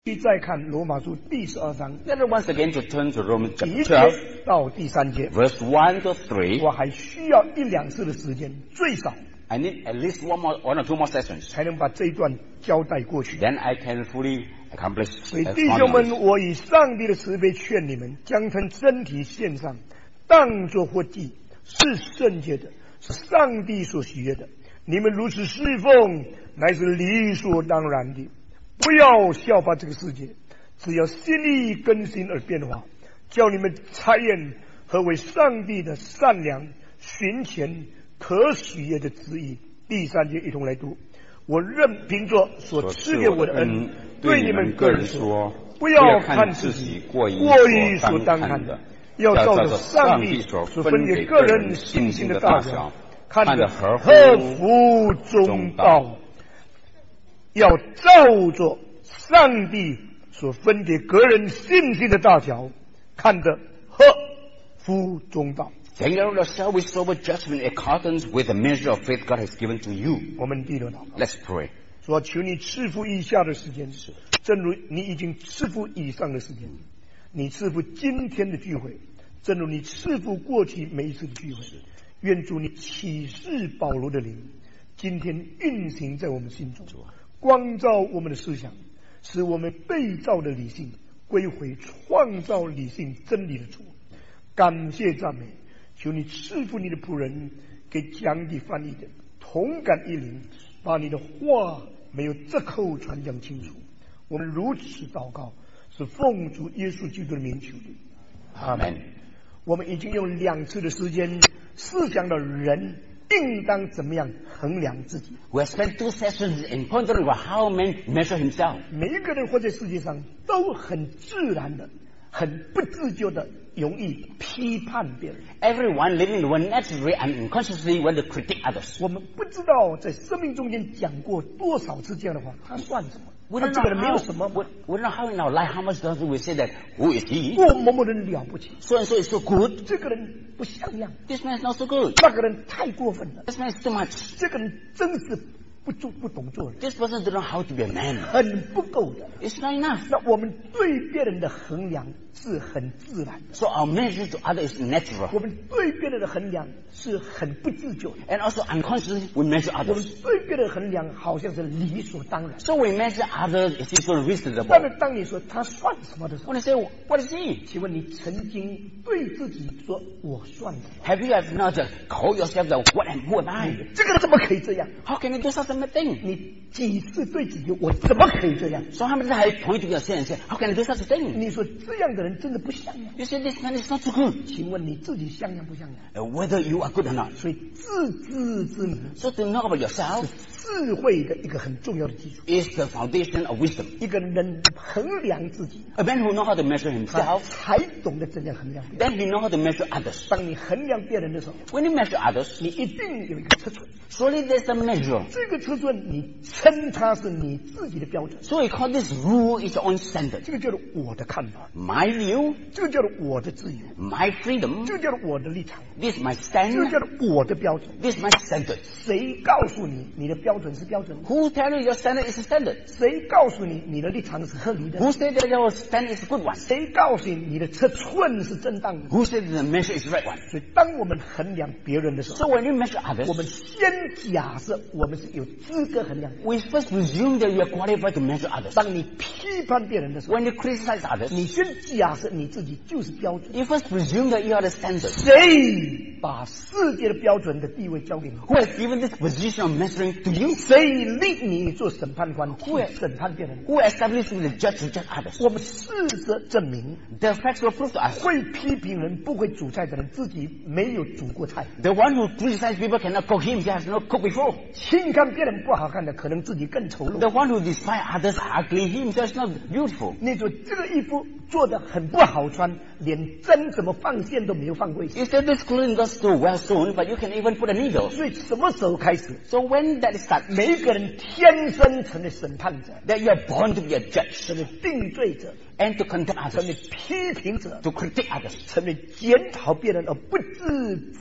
再看罗马书第12章 Let us once again to turn to Romans 第 chapter 1节到第3节， 12, verse 1 to 3. 我还需要1-2次的时间，最少 I need at least one or two more sessions. 才能把这一段交代过去。 Then I can fully accomplish 所以弟兄们， this. 我以上帝的慈悲劝你们，将身体献上，当作活祭，是圣洁的，是上帝所喜悦的。你们如此侍奉，乃是理所当然的。不要效法这个世界，只要心意更新而变化，叫你们察验何为上帝的善良、寻前、可喜悦的旨意。第3节一同来读。我任凭着所赐给我的恩，对你们个人说，不要看自己过于所当看的，要照着上帝所分给个人信心的大小，看得合乎中道。要照着上帝所分给个人信心的大小，看得合乎中道。 Take care of yourself with sober judgment in accordance with the measure of faith God has given to you. 我们低头祷告。 Let's pray. 说求你赐福以下的时间，正如你已经赐福以上的时间，你赐福今天的聚会，正如你赐福过去每一次的聚会。愿主你启示保罗的灵，今天运行在我们心中，光照我们的思想，使我们被造的理性归回创造理性真理的主。感谢赞美，求你赐福你的仆人，给讲的翻译的同感一灵，把你的话没有折扣传讲清楚。我们如此祷告，是奉主耶稣基督的名求的，阿们。我们已经用2次的时间思想了人应当怎么样衡量自己。 We have spent 2 sessions in pondering about how man measure himself. 每一个人活在世界上都很自然的、很不自觉的容易批判别人。 Everyone living in the world naturally and unconsciously want to critique others. 我们不知道在生命中间讲过多少次这样的话，他算什么？ We 他 don't 这个人没有 know 什么。 we don't know how in our life how much does we say that who is he? 某某人了不起， So and so is so good. 这个人不像样， This man is not so good. 那个人太过分了， This man is too much. 这个人真是不懂做人， This person doesn't know how to be a man. 很不够的。 It's not enough. 那我们对别人的衡量是很自然的， So our measure to others is natural. 我们对别人的衡量是很不自觉的， And also unconsciously we measure 我们 others. 对别人的衡量好像是理所当然。 So we measure others as if so 但 reasonable. 是当你说他算什么的时候， When I say, what is he? 请问你曾经对自己说我算什么？ Have you ever not call yourself the who am I? 这个人怎么可以这样？ How can you do such a thing? 你几次对自己我怎么可以这样？ So how many times have you point to yourself and say, how can I do such a thing? 你说这样的人真的不像样。 You say this man is not so good. 请问你自己像样不像样？ Whether you are good or not. 所以自知之明 So to know about yourself 是智慧的一个很重要的基础。 is the foundation of wisdom. 一个人衡量自己， A man who knows how to measure 他 himself, 才懂得怎样衡量别人。 then he knows how to measure others. 当你衡量别人的时候， When you measure others, 你一定有一个尺寸， surely there's a measure. 这个尺寸你称它是你自己的标准， So we call this rule is your own standard. 这个叫做我的看法， My view, 这个叫做我的自由， my freedom, 这个叫做我的立场， this is my 这个 stand, 叫做我的标准。 this is my standard. 谁告诉你你的标准是标准？ Who tell you your standard is a standard? 谁告诉你你的立场是合理的？ Who said that your standard is a good one? 谁告诉你你的尺寸是正当的？ Who said that the measure is the right one? 所以，当我们衡量别人的时 So 候， when you measure 我们 others, 先假设我们是有资格衡量。 we first presume that you are qualified to measure others. 当你批判别人的时候， When you criticize others, 你先假设你自己就是标准。 you first presume that you are the standard. 谁把世界的标准的地位交给你？ Who has given this position of measuring to you? 谁立你做审判官，去审判别人？ Who established you the judge to judge others? 我们事实证明， The facts will prove to us. 会批评人、不会煮菜的人，自己没有煮过菜； The one who criticizes people cannot cook him, he has not cooked before. 轻看别人不好看的，可能自己更丑陋。 The one who despises others ugly, he himself is not beautiful. 你说这个衣服做得很不好穿，连针怎么放线都没有放过一次。 You said this clothing got so well sewn, but you can even put a needle. 所以什么时候开始， So when that starts, 每一个人天生成为审判者， that you are born to be a judge 成为定罪者， and to condemn 成为 others, 批评者， to critique others, 成为检讨别人而不自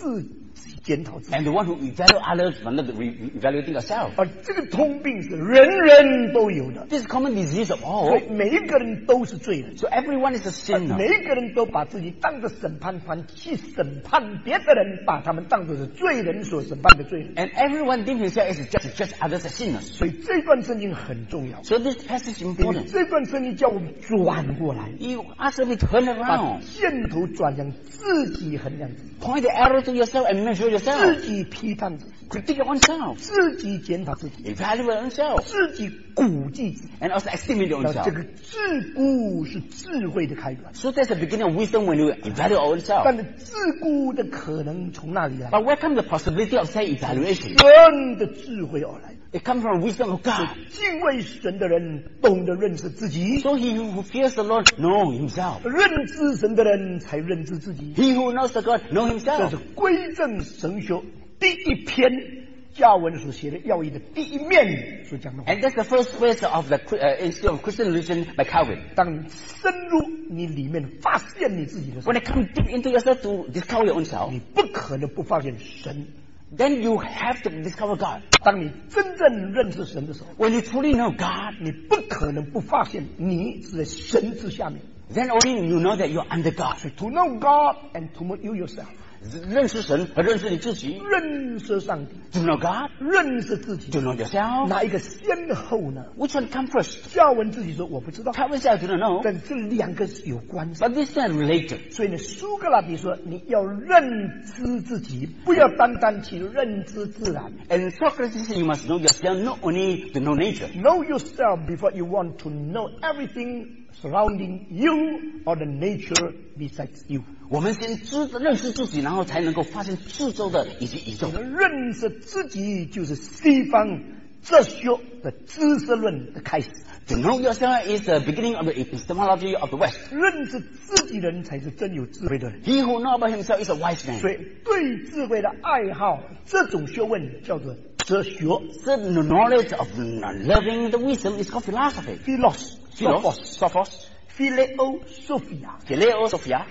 检讨自己。 And the one who evaluates others but not evaluating ourselves. 而这个通病是人人都有的， This is common disease of 所 all. 以每一个人都是罪人。 So everyone is a 每 sinner. 一个人都把自己当作审判官去审判别的人，把他们当作是罪人所审判的罪人。 And everyone thinks himself is just to judge others as sinners. 所以这段圣经很重要， So this passage is 因为 important. 这段圣经叫我们转过来， You ask me to turn 把 around. 箭头转向自己衡量自己， Point the arrow to yourself and measure 自 yourself. 己批判自己， Critique your own self. 自己检讨自己， Evaluate yourself. 自己估计自己。 And also estimate your own 这 self. 个自估是智慧的开端， So that's the beginning of wisdom when you evaluate our own self. 但是自估的可能从哪里来？ But where comes the possibility of self-evaluation? 神的智慧而来。 It comes from wisdom of God. 敬畏神的人懂得认识自己， So he who fears the Lord knows himself. 认知神的人才认知自己。 He who knows the God knows 这 himself. 是归正神学第一篇教文所写的要义的第一面所讲的话。 And that's the first phase of the Institute of Christian Religion by Calvin. 当你深入你里面发现你自己的时候， When you come deep into yourself to discover your own self, 你不可能不发现神。 then you have to discover God. 当你真正认识神的时候， When you truly know God, 你不可能不发现你是在神之下面。 then only you know that you're under God. To know God and to know you yourself， 认识神和认识你自己。 认识上帝， To know God, 认识自己， to know yourself. 哪一个先后呢？ Which one comes first? 教文自己说我不知道， Calvin said I do not know. 但这两个是有关系。 But these are related. 所以呢，苏格拉底说你要认知自己，不要单单去认知自然。 And Socrates said you must know yourself not only to know nature. Know yourself before you want to know everything surrounding you or the nature besides you。 我们先认识自己，然后才能够发现四周的以及宇宙。 认识自己就是西方哲学的知识论的开始。 To know yourself is the beginning of the epistemology of the West. 认识自己的人才是真有智慧的人。 He who knows about himself is a wise man. 所以对智慧的爱好，这种学问叫做哲学 So the knowledge of loving the wisdom is called philosophy. Philos，Sophos， Phileosophia， Phileosophia,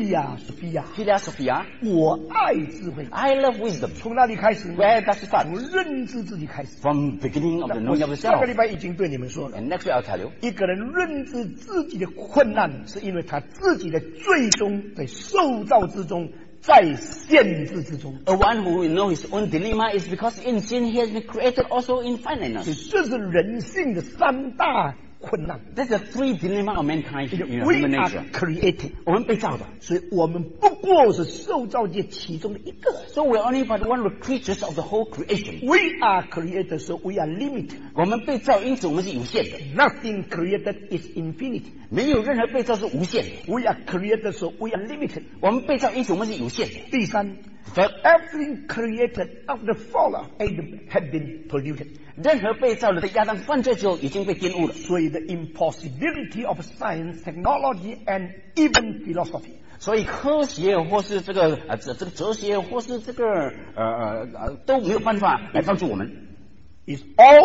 Philia，Sophia， Philosophia. 我爱智慧。 I love wisdom. 从哪里开始？ Where does it 从 start? 认知自己开始。 From beginning of the knowing of 上个 yourself. 礼拜已经对你们说了， And next week I'll tell you. 一个人认知自己的困难，是因为他自己的最终在受造之中，在限制之中。 A one who will know his own dilemma is because in sin he has been created also in finiteness. 这是人性的三大困难。 That's the three dilemma of mankind in We human are nature. created， 我们被造的， 所以我们不过是受造界其中的一个。 So we're only but one of the creatures of the whole creation. We are created, so we are limited. 我们被造，因此我们是有限的， Nothing created is infinity. 没有任何被造是无限的。 We are created, so we are limited. 我们被造，因此我们是有限的。 第三 But everything created after the fall of Adam had been polluted. 任何被造的在亚当犯罪之后已经被玷污了。 所以 the impossibility of science, technology, and even philosophy. 所以科学或是这个哲学或是这个都没有办法来帮助我们， is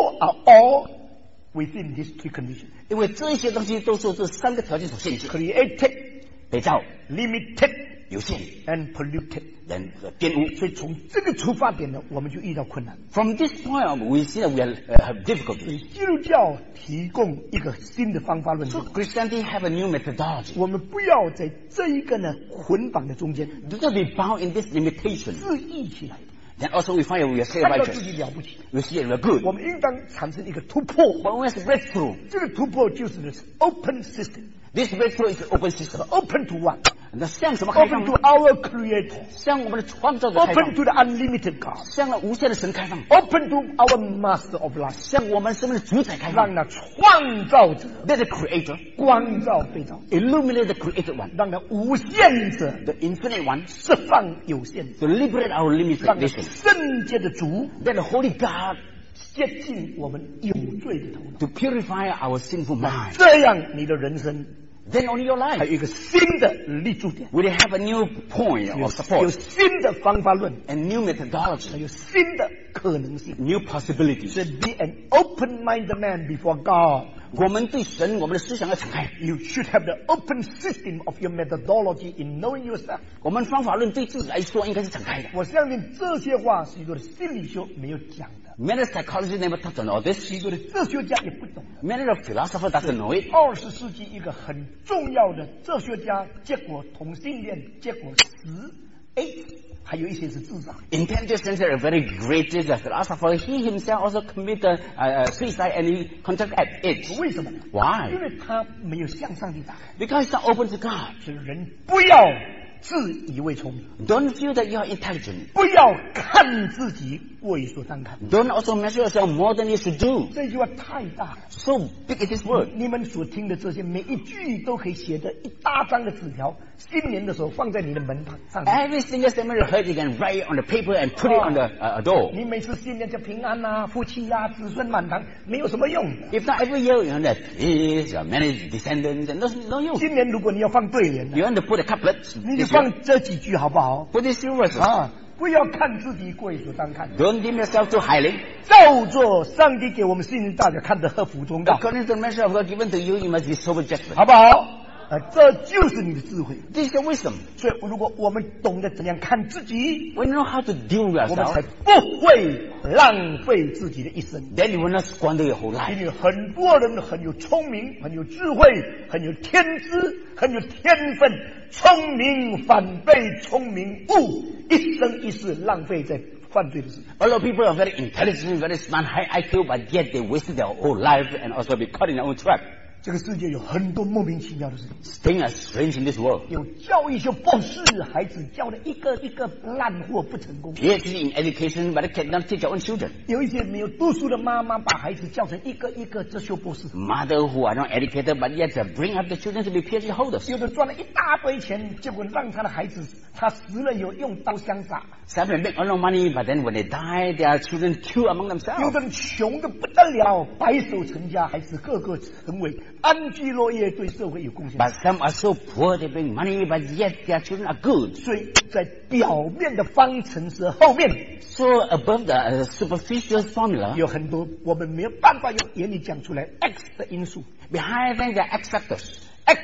all within these three conditions. 因为这些东西都受这三个条件所限制： Created, 被造、 limited, 有限、 and polluted. 人玷污。 所以从这个出发点呢，我们就遇到困难。 From this point, we see that we have 所 difficulties. 以基督教提供一个新的方法论 So Christianity have a new methodology. 我们不要在这一个呢捆绑的中间 Do not be bound in this limitation. 自义起来， Then also we find that we are 看到自 self-righteous. 己了不起。 We see that we are good. 我们应当产生一个突破， But we must break through. 这个突破就是呢 open system， This breakthrough is an open system. open to what？ 那向什么开 Open 放 to 呢？ our Creator， 向我们的创造者开 open 放， to the unlimited God， 向那无限的神开放， open to our Master of life， 向我们生命的主宰开放。 让那创造者 Let the Creator 光照被造， illuminate the created one, 让那无限者 the infinite one, 释放有限者， to liberate our 让那 limitation. 圣洁的主 Let the Holy God 接近我们有罪的头脑， to purify our sinful mind. 这样你的人生 Then only your 还 life 有一个新的立足点， will have a new point 有 of support 新的方法论， and new 还 methodology 有新的可可能性 new possibilities. So be an open-minded man before God. 我们对神，我们的思想要敞开。 You should have the open system of your methodology in knowing yourself. 我们方法论对自己来说应该是敞开的。 我相信这些话是一个心理学没有讲的， Many psychologists never touched on all this. 许多的哲学家也不懂的。 Many of philosophers doesn't know it. 20世纪一个很重要的哲学家，结果同性恋，结果死 AIDS， 还有一些是自杀。 In 20th century, a very great philosopher, he himself also committed suicide and he contracted AIDS. 为什么？ Why? 因为他没有向上帝打开。 Because he's not open to God. 所以人不要自以为聪明， Don't feel that you are intelligent. 不要看自己为所当看。 Don't also measure yourself more than you should do. 这句话太大了。 So big is this word. 你们所听的这些每一句都可以写的一大张的纸条，新年的时候放在你的门上。 Every single statement you heard, you can write it on the paper and put it on the door. 你每次新年就平安啊，夫妻啊，子孙满堂，没有什么用的。 If not every year, you know that is many descendants and no use. 今年如果你要放对联的， You want to put a couplet, 你就 this year, 放这几句好不好？ put these few verses. 啊，不要看自己过于所当看， Don't deem yourself too highly. 照做上帝给我们新人大家看的合乎中道， According to the measure of God given to you, you must be sober judgment. 好不好？这就是你的智慧。 This is your wisdom. 所以，如果我们懂得怎样看自己， When you know how to deal with 我们才 yourself, 不会浪费自己的一生。 then you will not squander your whole 因 life. 为很多人很有聪明，很有智慧，很有天资，很有天分，聪明反被聪明误，一生一世浪费在犯罪的事。 A lot of people are very intelligent, very smart, high IQ, but yet they wasted their whole life and also be caught in their own trap. 这个世界有很多莫名其妙的事情， Things are strange in this world. 有教育学博士，孩子教的一个一个烂货不成功； PhD in education, but they cannot teach their own children. 有一些没有读书的妈妈，把孩子教成一个一个哲学博士； Mother who are not educated, but yet bring up the children to be PhD holders. 有的赚了一大堆钱，结果让他的孩子他死了有用刀相杀； Some make a lot of money, but then when they die, their children kill among 有 themselves. 的人穷的不得了，白手成家，孩子个个成为安居乐业，对社会有贡献。 But some are so poor, they bring money, but yet their children are good. 所以在表面的方程式后面， So above the superficial formula, 有很多我们没有办法用言语讲出来 X 的因素 behind them there are X factors. ，X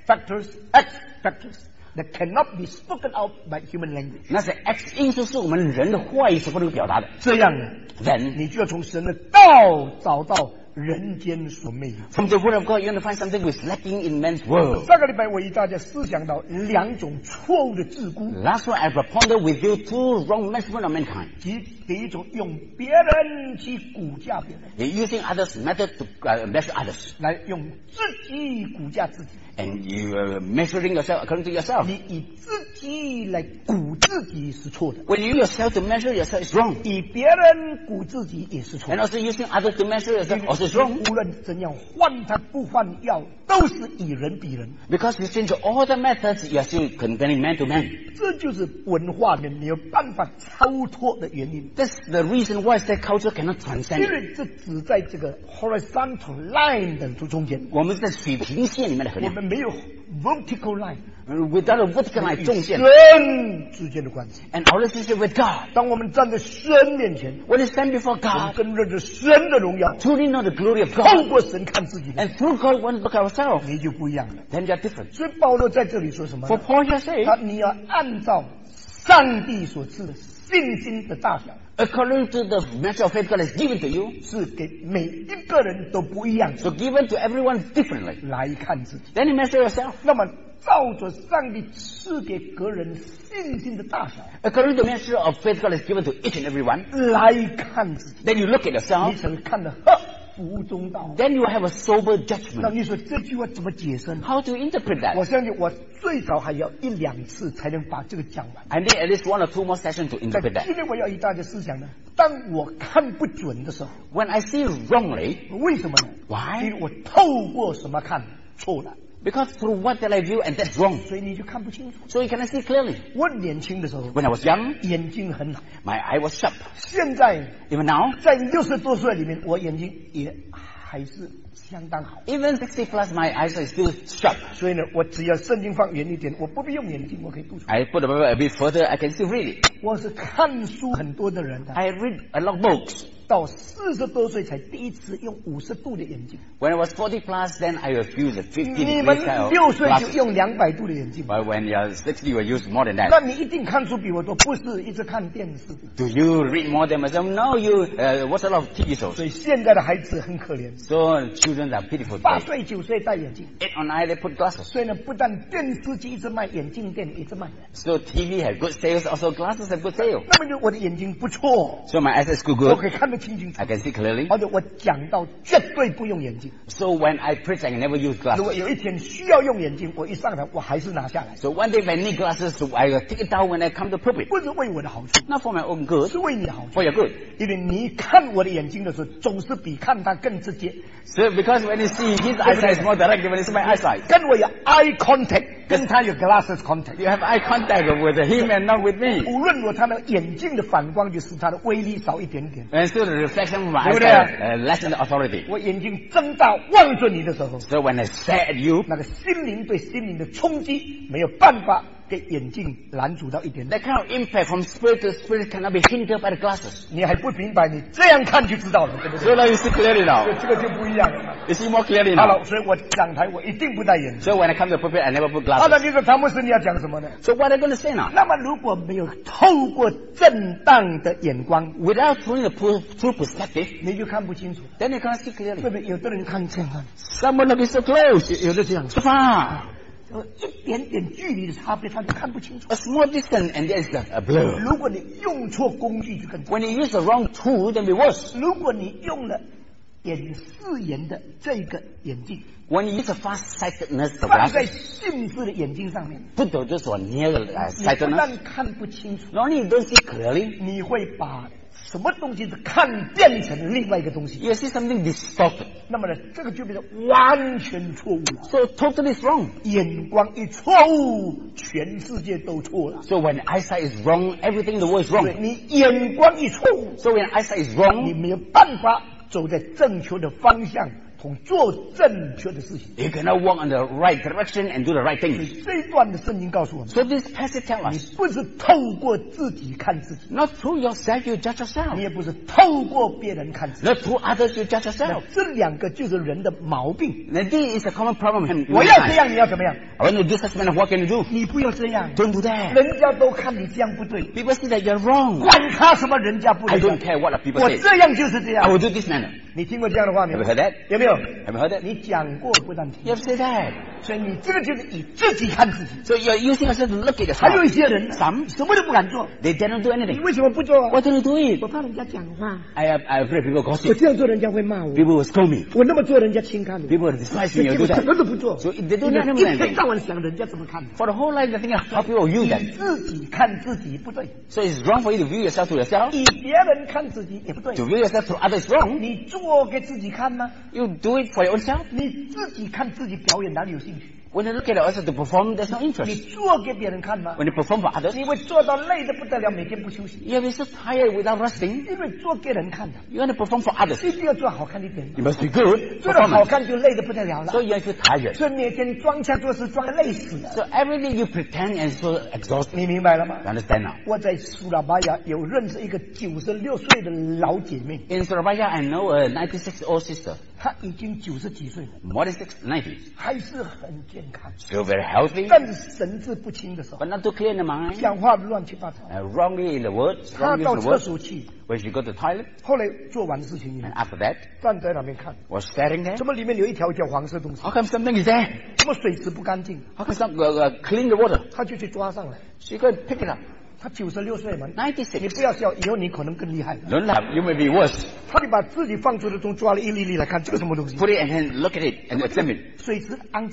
factors that cannot be spoken out by human language。 那些 X 因素是我们人的话语所不能表达的。 这样呢， Then 你就要从神的道找到人间所没有。 from the word of God, you want to find something which is lacking in man's world. 上个礼拜我与大家思想到两种错误的自估， Last one, I pondered with you two wrong measurement of mankind. 即第一种用别人去估价别人， You're using others' method to measure others. 来用自己估价自己。 And you are measuring yourself according to yourself. 你以自己来估自己是错的， When you use yourself to measure yourself, it's wrong. 以别人估自己也是错 And 的。 also using others to measure yourself also is wrong. 无论怎样换他不换药，都是以人比人。 Because you change all the methods, you are still comparing man to man. 这就是文化里面没有办法超脱的原因。 That's the reason why that culture cannot 因 transcend. 为这只在这个 horizontal line 的中间， 我们是在水平线里面的衡量， 我们没有 vertical line without a vertical line 中线。 神之间的关系。 And our relationship with God, 当我们站在神面前， when you stand before 我们 God, 真认着神的荣耀， truly know the glory of 透 God, 过神看自己的， and through God want to look at ourselves, 你就不一样了。 then you are different. 所以保罗在这里说什么呢 For？Paul here says, 你要按照上帝所赐的信心的大小， according to the measure of faith God has given to you, 是给每一个人都不一样 so 的 given to everyone differently. 来看自己。 Then you measure yourself. 那么，照着上帝赐给个人信心的大小 According to the measure of faith God has given to each and every one, 来看自己， then you look at 你 yourself, 才会看得合乎中道。 then you have a sober 那 judgment. 你说这句话怎么解释呢？ How to interpret 我 that? 相信我最少还要一两次才能把这个讲完。 I need at least 1 or 2 more sessions to 在 interpret that. 今天我要与大家思想呢，当我看不准的时候， When I see wrongly, 为什么呢？ why? 因为我透过什么看错了， Because through what did I view and that's wrong. 所以你就看不清楚。 So you cannot see clearly. 我年轻的时候 When I was young, 眼睛很好， my eye was sharp. 现在 Even now, 在60多岁里面，我眼睛也还是相当好。 Even 60 plus, my eyesight is still sharp. 所以呢，我只要圣经放远一点，我不必用眼睛，我可以读出来。 I put the Bible a bit further, I can still read it. 我是看书很多的人的， I read a lot of books. 到40多岁才第一次用50度的眼镜。 When I was 40 plus, then I would use a 50 你 degree 们 kind of 6岁就 glasses. 用200度的眼镜， But when you're 60, you will use more than 那 that. 你一定看书比我多，不是一直看电视。 Do you read more than myself? No, you watch a lot of TV shows. 所以现在的孩子很可怜， So children are pitiful 8 today. 岁9岁戴眼镜， 8 on eye, they put glasses. 所以呢，不但电视机一直卖，眼镜店一直卖。 So TV have good sales, also glasses have good sales. 那么就我的眼睛不错， So my eyesight is still 我 good. 可以看得清楚， I can see clearly. 而且我讲到绝对不用眼镜。 So when I preach, I can never use 如果 glasses. 有一天需要用眼镜，我一上台我还是拿下来， So one day if I need glasses, so I will take it down when I come to pulpit. 不是为我的好处， Not for my own good, 是为你的好处。 for your good. 因为你看我的眼睛的时候，总是比看他更直接， So because when you see his eyesight is more direct than when you see my eyesight. 跟我有 eye contact，跟他有 glasses contact。 You have eye contact with him and not with me. 无论如何，他的眼镜的反光就使他的威力少一点点。 And still the reflection from my 对不对啊？ eyesight lessen the authority. 我眼睛睁大望着你的时候， So when I stare at you, 那个心灵对心灵的冲击没有办法给眼镜拦阻到一点点。 that kind of impact from spirit to spirit cannot be hindered by the glasses. 你还不明白，你这样看就知道了，对不 So 对？ now you see clearly now. 这个就不一样了。 You see more clearly 好 now. 了，所以我讲台我一定不戴眼镜。 So when I come to the pulpit, I never put 好了， glasses. 你说唐牧师你要讲什么呢？ So what am I going to say now? 那么如果没有透过正当的眼光， Without putting the true perspective, 你就看不清楚， then you cannot see 对 clearly. 不对？有的人看这样看， Someone looking so close, 有的这样， so far. 一点点距离的差别他就看不清楚。 A small distance and there's a blur. 如果你用错工具就更糟。 When you use the wrong tool, then be worse. 如果你用了眼视眼的这个眼镜， When you use the far-sightedness of 放在 glasses, 近视的眼睛上面， put those on near 你不 sightedness, 但看不清楚， not only you don't see clearly, 你会把什么东西的看变成另外一个东西。 you see something distorted. 那么呢，这个就变成完全错误了。 So totally is wrong. 眼光一错误，全世界都错了。 So when eyesight is wrong, everything in the world is 对 wrong. 你眼光一错误， So when eyesight is 你 wrong, 没有办法走在正确的方向，同做正确的事情。 you cannot walk in the right direction and do the right 所 things. 以这一段的圣经告诉我们， So this passage tells 你 us, 不是透过自己看自己， not through yourself you judge 你 yourself. 也不是透过别人看自己。 Not through others you judge 那 yourself. 这两个就是人的毛病。 Now this is a common problem in 我要这 mankind. 样，你要怎么样？ I want to do such kind of what can you do? 你不要这样， Don't do that. 人家都看你这样不对， People see that you're wrong. 管他什么人家不 I 能 don't care what the people 我 say. 这样就是这 I 样。 will do this manner. 你听过这样的话没 Have 有 you？heard that? 有没有？ Have you heard that? 你讲过不但听 You，have said that. 所以你这个就是以自己看自己。 So you're using yourself to look at 还有一 yourself. 些人 Some 什么都不敢做， they dare not do 你 anything. 为什么不做啊？ Why don't you do it? 我怕人家讲话， I afraid people 我 gossip. 这样做人家会骂我， People will scold me. 我那么做人家轻看我， People will despise 所 me. 以 You 结 do 果什 that. 么都不做， So they 你 don't 们 do 一天 anything. 到晚想人家怎么看， For the whole life, they think how people view 你 them. 自己看自己不对， So it's wrong for you to view yourself to yourself. 以别人看自己也不对。 To view yourself to others is wrong. 你做给自己看吗？ You do it for your own self. 你自己看自己表演哪里有兴趣？ When you look at others to perform, there's no 你 interest. 做给别人看吗？ When you perform for others, 你会做到累得不得了，每天不休息， you have been so tired without resting. 因为做给人看的， You want to perform for others. 一定要做好看一点， You must be good 做得好 performance. 看就累得不得了了。 So you feel tired. 所以每天装腔作势，装得累死了。 So everything you pretend and so exhausted. 你明白了吗？ You understand now? 我在苏拉巴雅有认识一个96岁的老姐妹， In Surabaya, I know a 96-year-old sister, 她已经90几岁了， more than 90s, 还是很健康， still very healthy, 但是神志不清的时候， but not too clear in the mind, 讲话乱七八糟。 wrongly in the words, 她 wrongly 到 in the 厕 words. 所去， When she go to the toilet, 后来做完事情以后 and，after that, 站在那边看， was staring there. 怎么里面有一条黄色东西？ How come something is there? 怎么水池不干净？ How come some clean the water? 她就去抓上来。 She go and pick it up. 她96岁嘛，你 96. 不要笑，以后你可能更厉害。 Don't laugh, you may be worse. 她就把自己放出的东西抓了一粒粒来看，这个什么东西？ Put it and then look at it and examine it. 水池肮脏，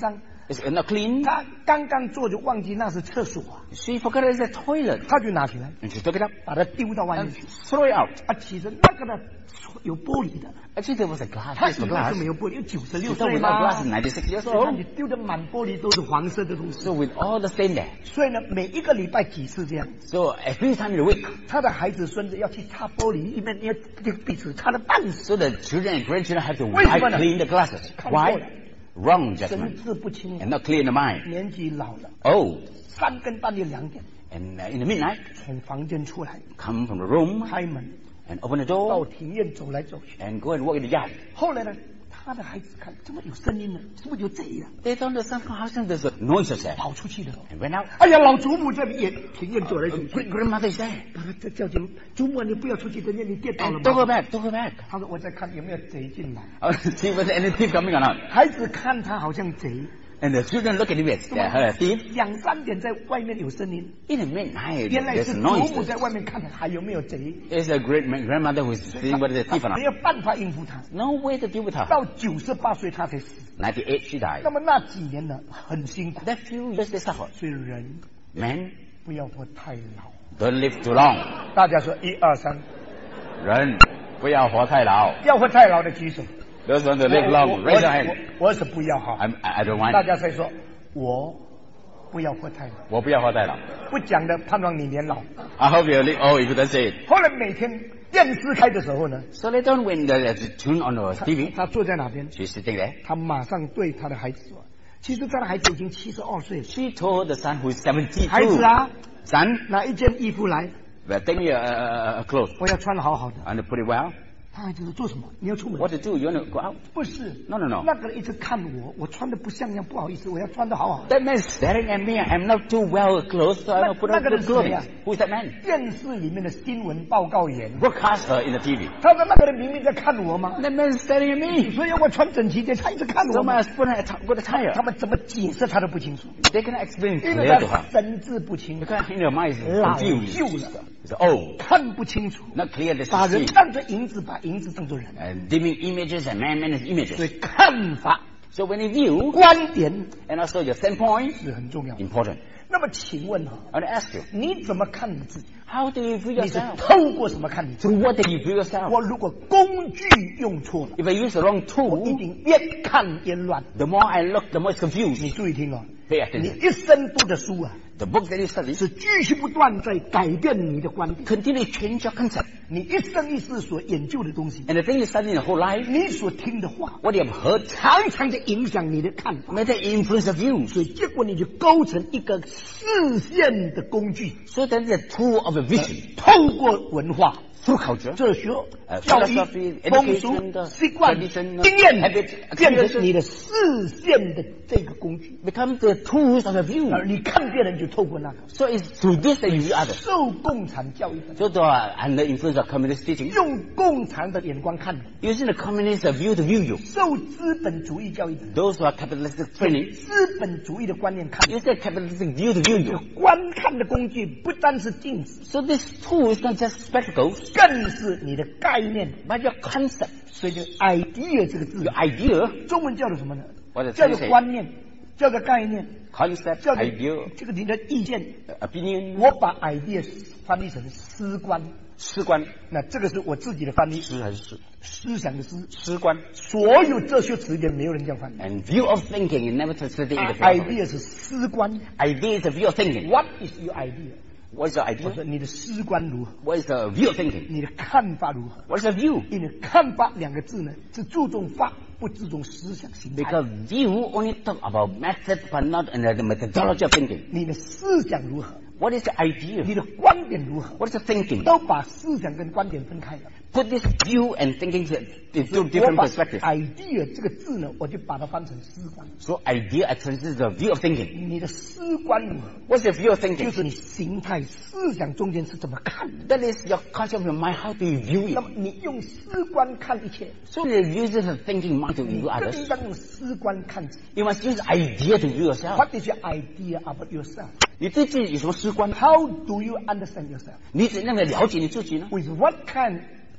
It's not clean. 他刚刚做就忘记那是厕所啊， She forgot it's a toilet. 他就拿起来， And she took it up 把它丢到外面 and 去。 threw it out. 啊，其实那个呢有玻璃的， Actually, there was a glass. 他 Yes, 以 the 为 glass. 是没有玻璃，有96 She thought 岁 without 嘛 glass is 96 years 所以看 old. 你丢的满玻璃都是黄色的东西。 So with all the stain there. 所以呢，每一个礼拜几次这样， So every time in a week. 他的孩子孙子要去擦玻璃，一边要彼此擦的半死， So the children and grandchildren have to 为什么 wipe 呢？ clean the glasses. 看错了 Why? Wrong 神 judgment. 志不清 And not clear in the mind. 年纪老了 Old. ，3更半夜2点 And in the midnight, 从房间出来， come from the room 开门 and open the 到 door 庭院走来走去。 and go and walk in the yard. 后来呢，他的孩子看怎么有声音呢？怎么有贼呀？ They thought that somehow there's a noise there 跑出去的。 and went out. 哎呀，老祖母在庭院走来走去， Great grandmother is there. 把他叫进祖母，你不要出去，等下你跌倒了 And don't go 吗？ back, don't go back. 他说我在看有没有贼进来。 See whether any thief coming or not. 孩子看他好像贼， And the children look at him as a thief. 2、3点在外面有声音， In the midnight, 原来 there's 是祖 noise. 母在外面看还有没有贼， There's a great grandmother who is seeing whether there's a thief or 没 not. 有办法应付他。 No way to deal with her. 到98岁他才死。 98, she died. 那么那几年呢，很辛苦。 That few years they suffered. 所以人 Men, 不要活太老。 don't live too long. 大家说1、2、3， 人不要活太老。 要活太老的举手。 Those want to live long, raise your hand. 我是不要哈。 I don't want. 大家再说，我不要活太老。 我不要活太老。 不讲的盼望你年老。 I hope you live. Oh, if you don't say it. 后来每天电视开的时候呢， So later on, when the tune on the TV, 他坐在哪边？ she's sitting there. 他马上对他的孩子说：“其实他的孩子已经72岁了。 She told the son who's 72, 孩子啊， son, 拿一件衣服来， take me a clothes 我要穿得好好的。 and put it well. ” 他孩子说：“做什么？你要出门 What to do? You want to go out?？” 不是 No, no, no. 那个人一直看我穿的不像样，不好意思，我要穿得好好的。 That man's staring at me. I'm not too well clothed, so I don't put on good clothing. Who's that man? 电视里面的新闻报告员， Broadcaster in the TV. 他说那个人明明在看我嘛， That man's staring at me. 所以要我穿整齐点，他一直看 So 我 I 嘛。 must put on a good 他 attire. 们怎么解释他都不清楚， They cannot explain 因为 clear to 他 her. 神志不清， Because in their mind is 老 confused. 旧了， It's old, 看不清楚， not clear that 把 she 人 sees. 当作银子，把银子当作人。 And dimming images and man as 所 images. 以看法、 So when you view 观点 and also your standpoint 是很重要的。 important. 那么请问哈， I want to ask you, 你怎么看你自己？ how do you view 你是 yourself? 透过什么看你自己？ Through what do you view yourself? 我如果工具用错了， If I use the wrong 我一 tool, 定越看越乱。 the more I look, the more it's confused. 你注意听哦， Pay 你 attention. 一生读的书啊， The books that you study 是继续不断在改变你的观点。 continue to change your concept. 你一生一世所研究的东西， And the thing you study your whole life, 你所听的话， what you have heard, 常常的影响你的看法， may they influence your views. 所以结果你就构成一个视线的工具， So that the tool of a vision 透过文化、 through culture, 哲学、教育、 philosophy, 风俗 education, 习惯、 tradition, 经验 habit, 变成你的视线的这个工具， become the tools of a view. 而你看别人就透过那个。 So it's through this that you view others. 受共产教育的， So the, under influence of communist teaching, 用共产的眼光看你； using the communist view to view you. 受资本主义教育的， Those who are capitalistic training, 资本主义的观念看你。 use the capitalistic view to view you. 观看的工具不单是镜子， So this tool is not just spectacles, 更是你的概念。 but your concept, 所以就 idea 这个字 your，idea, 中文叫做什么呢？ What does 叫 it 做 say? 观念，叫做概念， concept, 叫做 idea, 这个你的意见。 opinion, 我把 idea 翻译成思观， 思观， 那这个是我自己的翻译， 思还是思？ 思想的思。 思观。 所有哲学词典没有人这样翻译。 And view of thinking, it never translated into philosophy. idea 是思观。 Idea is a view of thinking. What is your idea？ What is the 我 idea? 说你的思观如何？ What is the view of thinking? 你的看法如何？ What is the view? 因为看法两个字呢，是注重法，不注重思想形态。 Because view only talk about method, but not in the methodology of thinking. 你的思想如何？ What is the 你 idea? 的观点如何？ What is the thinking? 都把思想跟观点分开了。 Put this view and thinking into 我 different 把 perspectives. idea 这个字呢，我就把它翻成思观。 So idea I translate the view of thinking. 你的思观如何？ What's the view of 就 thinking? 是你形态、思想中间是怎么看的。 That is your concept of your mind. How do you view 那 it? 么你用思观看一切， So you use the thinking mind to 你 view 更 others. 应当用思观看自己。 You must use idea to view yourself. What is your idea about yourself? 你对自己有什么思观？ How do you understand yourself? 你怎样的了解你自己呢？ With what kind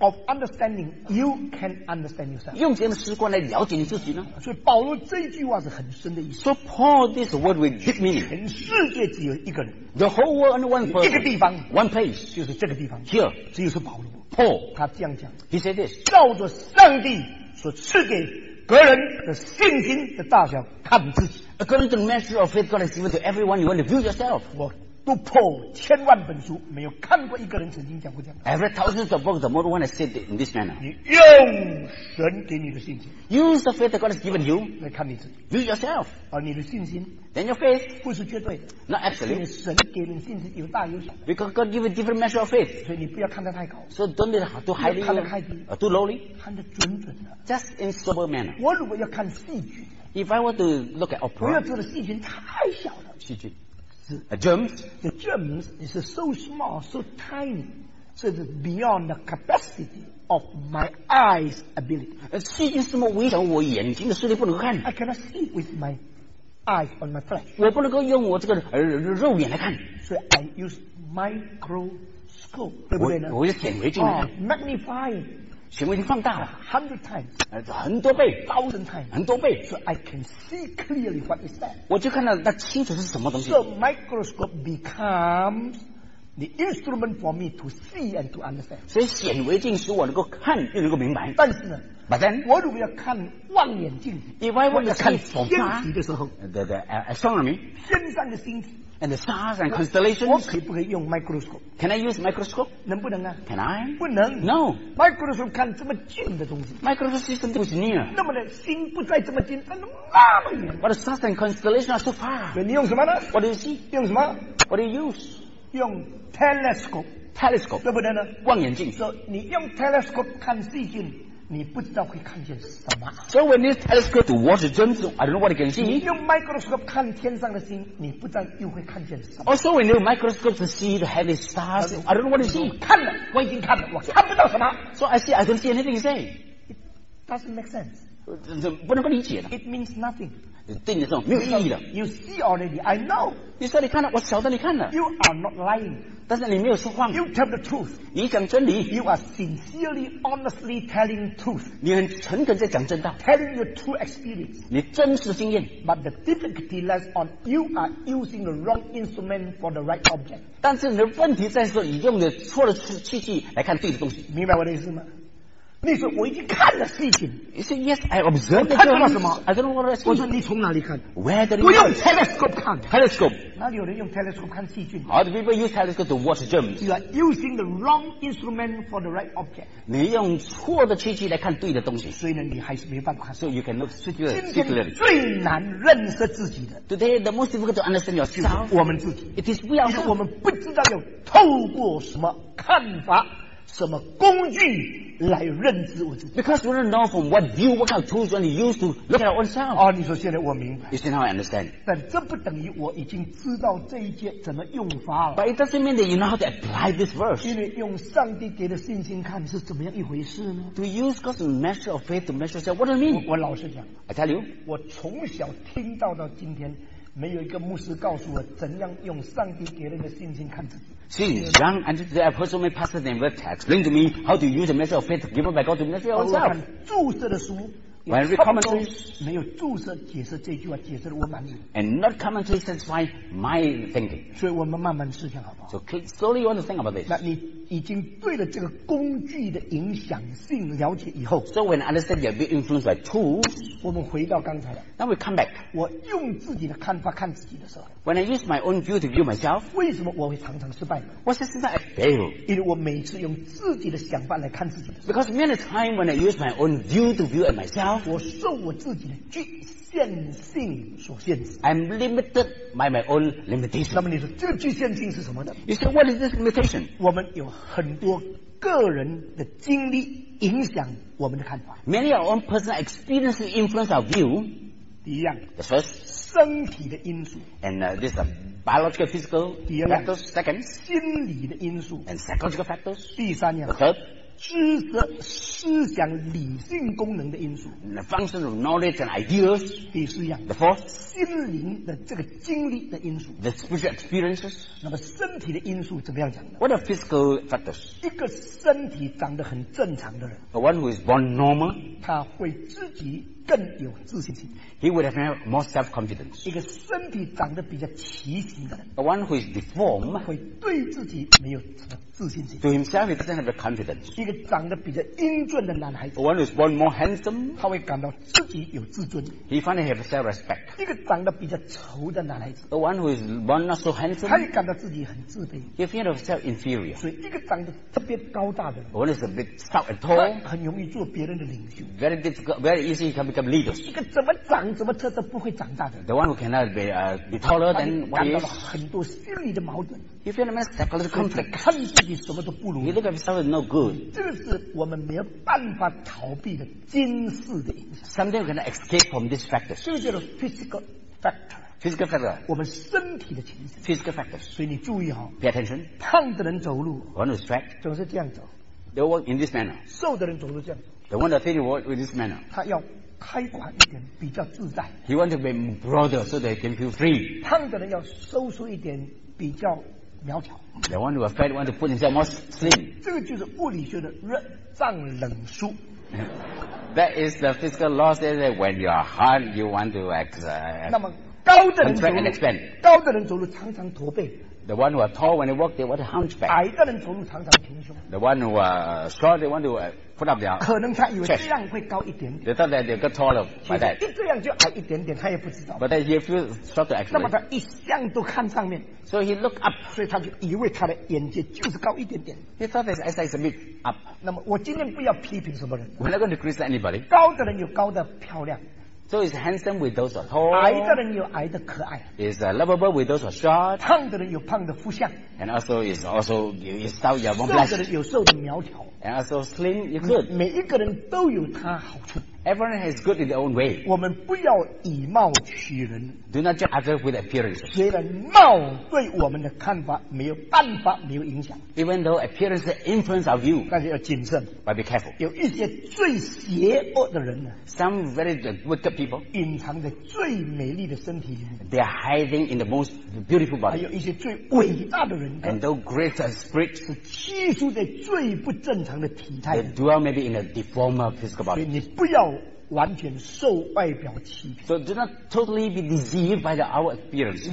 of understanding, you can understand yourself. 用这样的时光来了解你自己呢？ 所以保罗这句话是很深的意思。 So Paul, this word with deep meaning. 全世界只有一个人， The whole world only one 一个 person, 地方， one place. 就是这个地方， Here, 只有是保罗。 Paul, 他这样讲， he said this. 照着上帝所赐给个人的信心的大小看自己。 According to the measure of faith God has given to everyone, you want to view yourself. 我读破千万本书，没有看过一个人曾经讲过这样。 I've read thousands of books, the more one has said it in this manner. 你用神给你的信心 Use the faith that God has given you. 来看你自己， View yourself. 而你的信心 Then your faith, 不是绝对的， not 因为 absolute. 神给你的信心有大有小， Because God gives a different measure of faith. 所以你不要看得太高， So don't be too highly or too lowly. 看得准准的。 Just in sober manner. 我如果要看戏剧， If I were to look at 我要 opera, 做的戏剧太小了。 germs, The germs is so small, so tiny, so it's beyond the capacity of my eyes' ability. 细菌是么微小，我眼睛的视力不能够看， I cannot see with my eyes on my flesh. 我不能够用我这个肉眼来看， So I use microscope. 对不对呢？ 我用显微镜来看， Magnify 显微镜放大了， 100 times, 很多倍， 1,000 times. 很多倍， So I can see clearly what is that. 我就看到那清楚是什么东西。 So microscope becomes the instrument for me to see and to understand. 所以显微镜使我能够看，又能够明白。 但是呢， But then, 我如果要看望远镜， if I 我 want 要 to 看 see from 天 far, 体的时候， the astronomy 天上的星体， and the stars and 我 constellations, 可不可以用 microscope？ can I use microscope? 能不能啊？ Can I? 不能。 No. microscope 看这么近的东西， Microscope system is near, 那么呢，星不在这么近，它那么远。 but the stars and constellations are so far. 所以你用什么呢？ What do you see? 用什么？ What do you use? 用 telescope， Telescope, 对不对呢？ 望远镜。 所以你用 telescope 看细菌，你不知道会看见什么。 So when you use telescope to watch the germs, I don't know what you can 你 see. 用 microscope 看天上的星，你不知道又会看见什么。 Also, when you use microscope to see the heavy stars, I don't know what you see. 看了，我已经看了，我看不到什么。 So I see, I don't see anything you say. Doesn't make sense. 不能够理解的， It means nothing. 对你这种没有意义的。 You see already. I know. 你说你看了，我晓得你看了， You are not lying. 但是你没有说谎， You tell the truth. 你讲真理， You are sincerely, honestly telling truth. 你很诚恳在讲真道， Telling your true experience. 你真实经验。 But the difficulty lies on you are using the wrong instrument for the right object. 但是你的问题在说，你用的错的器具来看对的东西。 明白我的意思吗？你说我已经看了细菌， You say yes, I observed the 我看到 germs. 什么？ I don't know what I 我说 see. 你从哪里看？ Where did 不 you 用 use telescope 看， telescope? 哪里有人用 telescope 看细菌 How do people use telescope to watch germs? ？You are using the wrong instrument for the right object. 你用错的器具来看对的东西， 所以呢，你还是没办法看。 so you can look 今 see 天 clearly. 最难认识自己的， Today, the most difficult to understand 就是 yourself. 我们自己。 It is we 因为我 ourselves. 们不知道要透过什么看法、什么工具来认知我自己。 Because we don't know from what view, what kind of tools we want to use to look at our own self. 哦，你说现在我明白， You see how I understand. 但这不等于我已经知道这一节怎么用法了。 But it doesn't mean that you know how to apply this verse. 因为用上帝给的信心看是怎么样一回事呢？ To use God's measure of faith to measure yourself. What does it mean? 我老实讲， I tell you, 我从小听到今天，没有一个牧师告诉我怎样用上帝给人的信心看自己。 since young until today, I've heard so many pastors and words explain to me how to use the measure of faith given by God to measure 我 yourself. 看注释的书， When I read 差不多 commentaries 没有注释解释这句话，解释的我满意。 And not commonly satisfy my thinking. 所以我们慢慢思想好不好？ So slowly you want to think about this. 那你已经对了这个工具的影响性了解以后， So when I understand you're being influenced by tools, 我们回到刚才了。 now we come back. 我用自己的看法看自己的时候， When I use my own view to view myself, 为什么我会常常失败呢？ what's the reason I fail? 因为我每次用自己的想法来看自己的时候， Because many times when I use my own view to view at myself, 我受我自己的局限性所限制。 I'm limited by my own 那 limitation. 么你说这个局限性是什么呢？ You say, what is this limitation? 我们有很多个人的经历影响我们的看法。 Many of our own personal experiences influence our view. 第一样， The first, 身体的因素、 and this biological, physical Yeah. factors. Second, 心理的因素； and psychological factors. 第三样 The，third, 知识、思想、理性功能的因素。 The function of knowledge and ideas. 第四样， The fourth, 心灵的这个经历的因素。 the spiritual experiences. 那么身体的因素怎么样讲呢？ What are physical factors? 一个身体长得很正常的人， The one who is born normal, 他会自己更有自信心； he would have more self-confidence. 一个身体长得比较畸形的人， The one who is deformed, 会对自己没有什么自信心； to himself he doesn't have the confidence. 一个长得比较英俊的男孩子 The，one who is born more handsome, 他会感到自己有自尊； he finally has self-respect. 一个长得比较丑的男孩子， The one who is born not so 他 handsome, 会感到自己很自卑。 he feels himself inferior. 所以，一个长得特别高大的人， The one who is a bit stout and 他 tall, 很容易做别人的领袖； very difficult, very easy he can become leaders. 一个怎么长怎么特都不会长大的人， The one who cannot be taller 他 than 就 what 感 he 到了 is, 很多心理的矛盾， he feels a psychological 他 conflict. 看自己什么都不如 He。look at himself as no good. 这个是我们没有办法逃避的今世的影响， Something we cannot escape from these factors. 这个叫做 physical factor， Physical factor. 我们身体的情形。 Physical factors. 所以你注意哈、 Pay attention. 胖的人走路 The one who is fat, 总是这样走， they walk in this manner. 瘦的人走路这样走， The one that thin walk with this manner. 他要开阔一点，比较自在； He wants to be broader so that he can feel free. 胖的人要收缩一点，比较苗条。 The one who is fat want to put himself more slim. 这个就是物理学的热胀冷缩。 That is the physical law says that when you are hard, you want to 那么高的人走 contract and 路 expand. 高的人走路常常驼背， The one who are tall, when they walk, they want to hunchback. 矮的人走路常常平胸。 The one who are short, they want to put up their 可能他以为 chest. 这样会高一点点， They thought that they got taller 其 by 实 that. 一这样就矮一点点，他也不知道。 But then he feels shorter 那么 actually. 他一向都看上面， So he looked up. 所以他就以为他的眼界就是高一点点。 He thought his eyesight is a bit up. 那么我今天不要批评什么人， We're not going to criticize anybody. 高的人有高的漂亮， So he's handsome with those who are 矮的 tall. 人有矮的可爱， He's lovable with those who are short. 胖的人有胖的肤相， And also is stout, you have 瘦 one 的 flesh. 人有瘦的苗条。 And also slim, you're good. 每一个人都有他好处， Everyone has good in their own way. 我们不要以貌取人。 Do not judge others with appearances. 虽然貌对我们的看法没有办法没有影响， Even though appearances influence our view, 但是要谨慎。 but be careful. 有一些最邪恶的人呢， Some very wicked people, 隐藏在最美丽的身体里面； they are hiding in the most beautiful 还 body. 有一些最伟大的人， And though great spirits, 是栖宿在最不正常的体态 they。dwell maybe in a deformed physical 所以 body. 你不要完全受外表欺骗。 So do not totally be deceived by the outward appearance.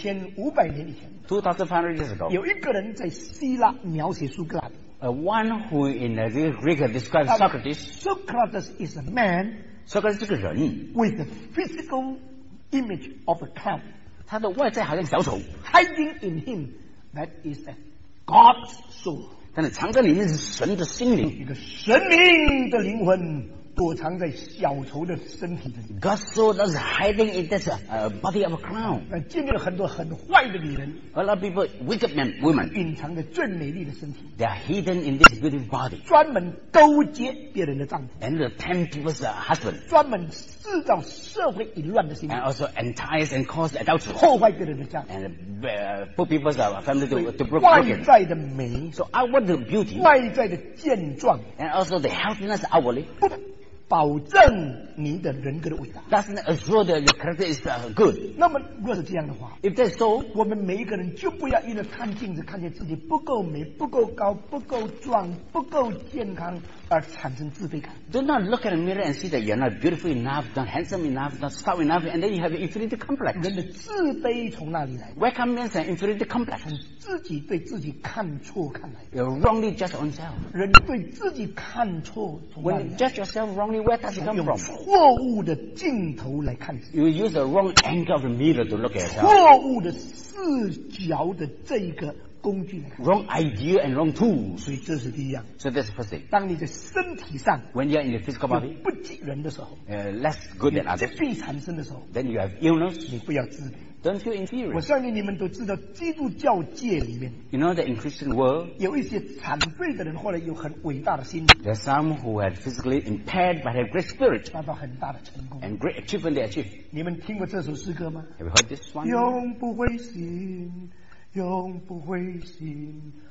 2500年以前， 2,500 years ago, 有一个人在希腊描写苏格拉底。 one who in the Greek describes Socrates. Socrates is a man Socrates 是个人， with the physical image of a clown. 他的外在好像小丑， Hiding in him, that is a God's soul. 但是藏在里面是神的心灵。 一个神明的灵魂躲藏在小丑的身体里。 God's soul is hiding in this body of a clown. 见面了很多很坏的女人， A lot of people, wicked men, women, 隐藏在最美丽的身体， they are hidden in this beautiful body. 专门勾结别人的丈夫， And they tempt people's husband. 专门制造社会淫乱的心理， And also entice and cause adultery. 破坏别人的家。 And put people's family to 外 broken. 在的美， So outward beauty. 外在的健壮， And also the healthiness outwardly. 不保证你的人格的伟大。 Doesn't assure that your character is good. 那么，若是这样的话， If that's so, 我们每一个人就不要因为看镜子看见自己不够美、不够高、不够壮、不够健康而产生自卑感。 do not look at a mirror and see that you're not beautiful enough, not handsome enough, not stout enough, and then you have an inferiority complex. 人的自卑从哪里来？ Where comes an inferiority complex? 自己对自己看错看来的。 You wrongly judge oneself. 人对自己看错从哪 When 里 you 来？ judge yourself wrongly, where does it come 用 from? 错误的镜头来看自己， You use the wrong angle of the mirror to look at yourself. 错误的视角的这一个工具来看。 Wrong idea and wrong tools. 所以这是第一样。 So that's the first thing. 当你在身体上 When you're in the physical 有 body, 不及人的时候， less good than 疾 others, 病产生的时候， then you have illness. 你不要自卑。 Don't feel inferior. 我相信你们都知道，基督教界里面 You know that in Christian world, 有一些残废的人，后来有很伟大的心， there are some who had physically impaired but have great spirit 达到很大的成功。 and great achievement they achieve. 你们听过这首诗歌吗？ Have you heard this one? 永不灰心，永不灰心，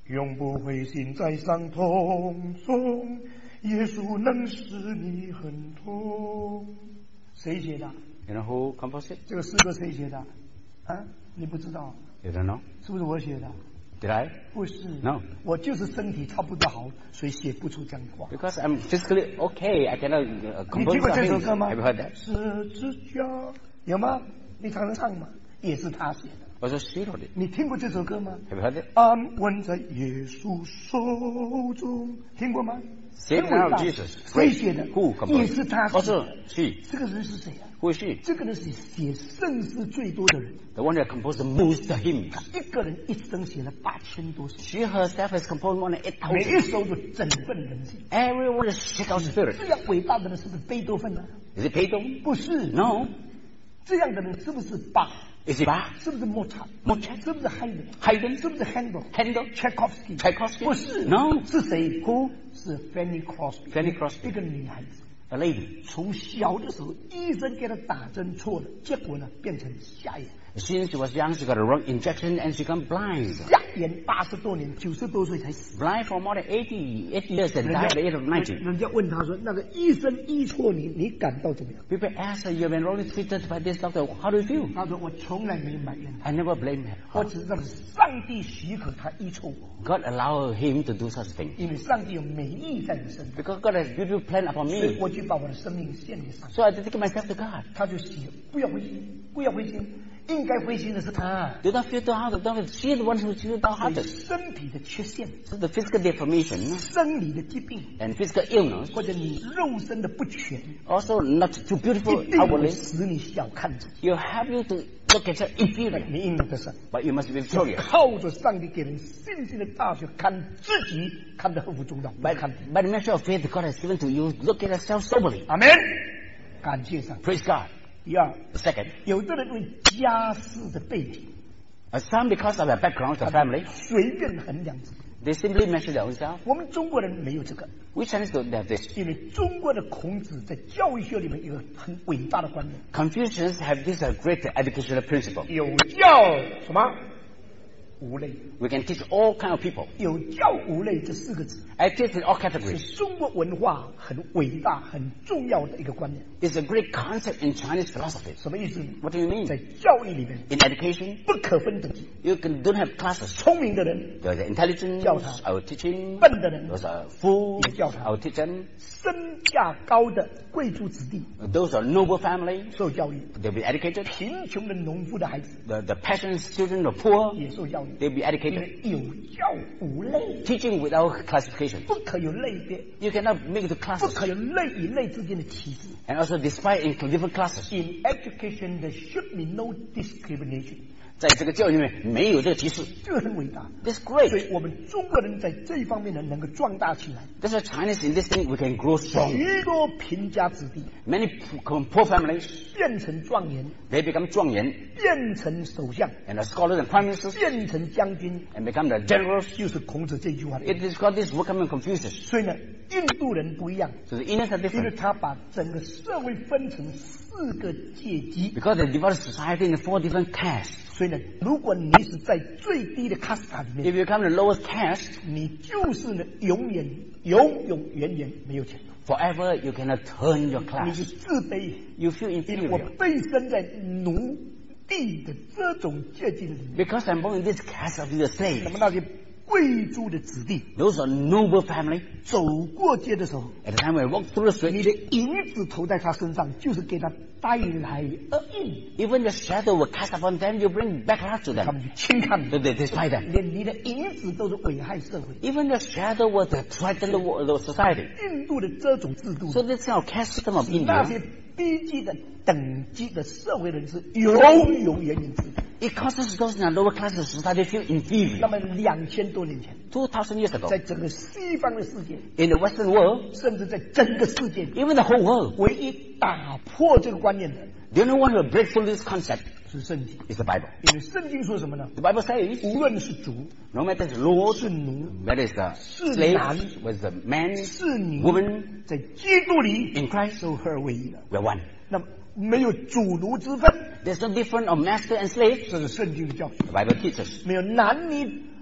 永不灰心在伤痛中，耶稣能使你很痛。谁写的？ You know who composed it? 这个诗歌谁写的？啊，你不知道？ You don't know? 是不是我写的？ Did I? 不是。 No. 我就是身体差不多好，所以写不出这样的话。 Because I'm physically okay, I cannot 你 compose 听过这 something. 首歌吗？ Have you heard that? 十字架有吗？你常常唱吗？也是他写的。 Also, she wrote it. 你听过这首歌吗？ Have you heard it? 安稳在耶稣手中，听过吗？ Saved 很伟 now 大 Jesus. 谁写的？ Who composed? 也是他写 Also, 的。 she. 这个人是谁啊？ Who is she? 这个人是写圣诗最多的人， The one that composed the most hymns. 一个人一生写了8000多首， She herself has composed more than 每 8,000. 一首都振奋人心。 Everyone is shake out spirit. 这样伟大的人是不是贝多芬呢？ Is it Beethoven? 不是。 No. 这样的人是不是巴？ Is it Bach? 是不是莫查？ Mozart? 是不是海德？ Haydn? 是不是 Handel？ Handel? Tchaikovsky？ Tchaikovsky? 不是。 No. 是谁？ Who？是 Fanny Crosby。 Fanny Crosby. 一个女孩子， A lady. 从小的时候医生给她打针错了，结果呢变成瞎眼。 Since she was young, she got a wrong injection and she became blind. 瞎眼80多年，90多岁才死。 Blind for more than 80 years and died at the age of 90. 人家问他说：“那个医生医错你，你感到怎么样 People ask her, you've been wrongly treated by this doctor. How do you feel?？” 他说：“我从来没埋怨他， I never blame her. 我只知道是上帝许可他医错我， God allowed him to do such things. 因为上帝有美意在你身上， Because God has beautiful plan upon 所以 me. 我就把我的生命献给上帝。 So I dedicate myself to God. 他就写，不要灰心，不要灰心，应该灰心的是他。 Do not feel downhearted. Don't feel. She is the one who feels 所以 downhearted. 身体的缺陷、 So the physical deformation 生理的疾病， and physical illness, 或者你肉身的不全， also not too beautiful 一定会 outwardly, 使你小看自己。 you have you to look at yourself inferior. 你应得胜， But you must be victorious. 靠着上帝给人信心的大学，看自己看得合乎中道，不 By, 看。 by the measure of faith God has given to you, look at yourself soberly. 阿门。感谢上帝。 Praise God. 第二， Second, 有的人为家世的背景， some because of their background, their family, 随便衡量自己。 they simply measure their own self. 我们中国人没有这个， We Chinese don't have this. 因为中国的孔子在教育学里面有一个很伟大的观念， Confucians have this great educational principle. 有教什么无类， We can teach all kind of people. 有教无类这4个字 I teach in all 是 categories. 中国文化很伟大、很重要的一个观念。 It's a great concept in Chinese philosophy. 什么意思？ What do you mean? 在教育里面 In education, 不可分等级， don't have classes. 聪明的人、 There's intelligence, 教他。 I will teach him. 笨的人、 Those are fools, 也教他。 I will teach them. 身价高的贵族子弟 Those are noble family, 受教育， they'll be educated. 贫穷的农夫的孩子 The peasants, children, the poor, 也受教育， they'll be 因 educated. 为有教无类， Teaching without classification. 不可有类别， You cannot make it to 不 classes. 可有类与类之间的歧视。 And also despite in different classes. In education, there should be no discrimination。 在这个教育里面没有这个歧视。 这个很伟大。 That's 所 great. 以我们中国人在这一方面呢，能够壮大起来。 That's why Chinese in this thing we can grow strong. 许多贫家子弟 Many poor families, 变成状元， they become 状元变成首相， and are scholars and prime ministers 变成将军， and become the generals. 就是孔子这句话的意 It is called this word coming Confucius. 思。所以呢，印度人不一样， So the Indians are 因为 different 他把整个社会分成4个阶级。 because they divided society into 4 different castes. 所以呢，如果你是在最低的 casta 里 If 面， you become the lowest caste, 你就是呢永远没有前途， forever you cannot turn your 你 class. 是自卑。 You feel 因为我 inferior 被生在奴隶的这种阶级的里面， because I'm born in this caste of the 那 slave. 么那些贵族的子弟 Those are noble family. 走过街的时候， At the time when I walk through the 你 street, 的影子投在他身上，就是给他带来厄运， even the shadow will cast upon them, you bring backlash to 他 them. 们就轻看 So they despise them. 连你的影子都是危害社会。 Even the shadow will threaten the society. 印度的这种制度， So this kind of caste system of 那 India, 些低级的等级的社会人士永远自卑。 it causes those in the lower classes of society feel 那 inferior. 么2000多年前， 2,000 years ago, 在整个西方的世界， in the Western world, 甚至在整个世界， even the whole world, 唯一打破这个观念的 the only one who will break through this concept 是圣经。 is the Bible. 因为圣经说什么呢？ The Bible says, 无论是主 no matter the Lord, 是奴 whether it's the 是 slave, 男 whether it's the man, 是女， woman, 在基督里 in Christ, 都合而为一了。 we're one. 那么没有主奴之分， There's no difference of master and slave. 这是圣经的教训。 The Bible teaches. 没有男女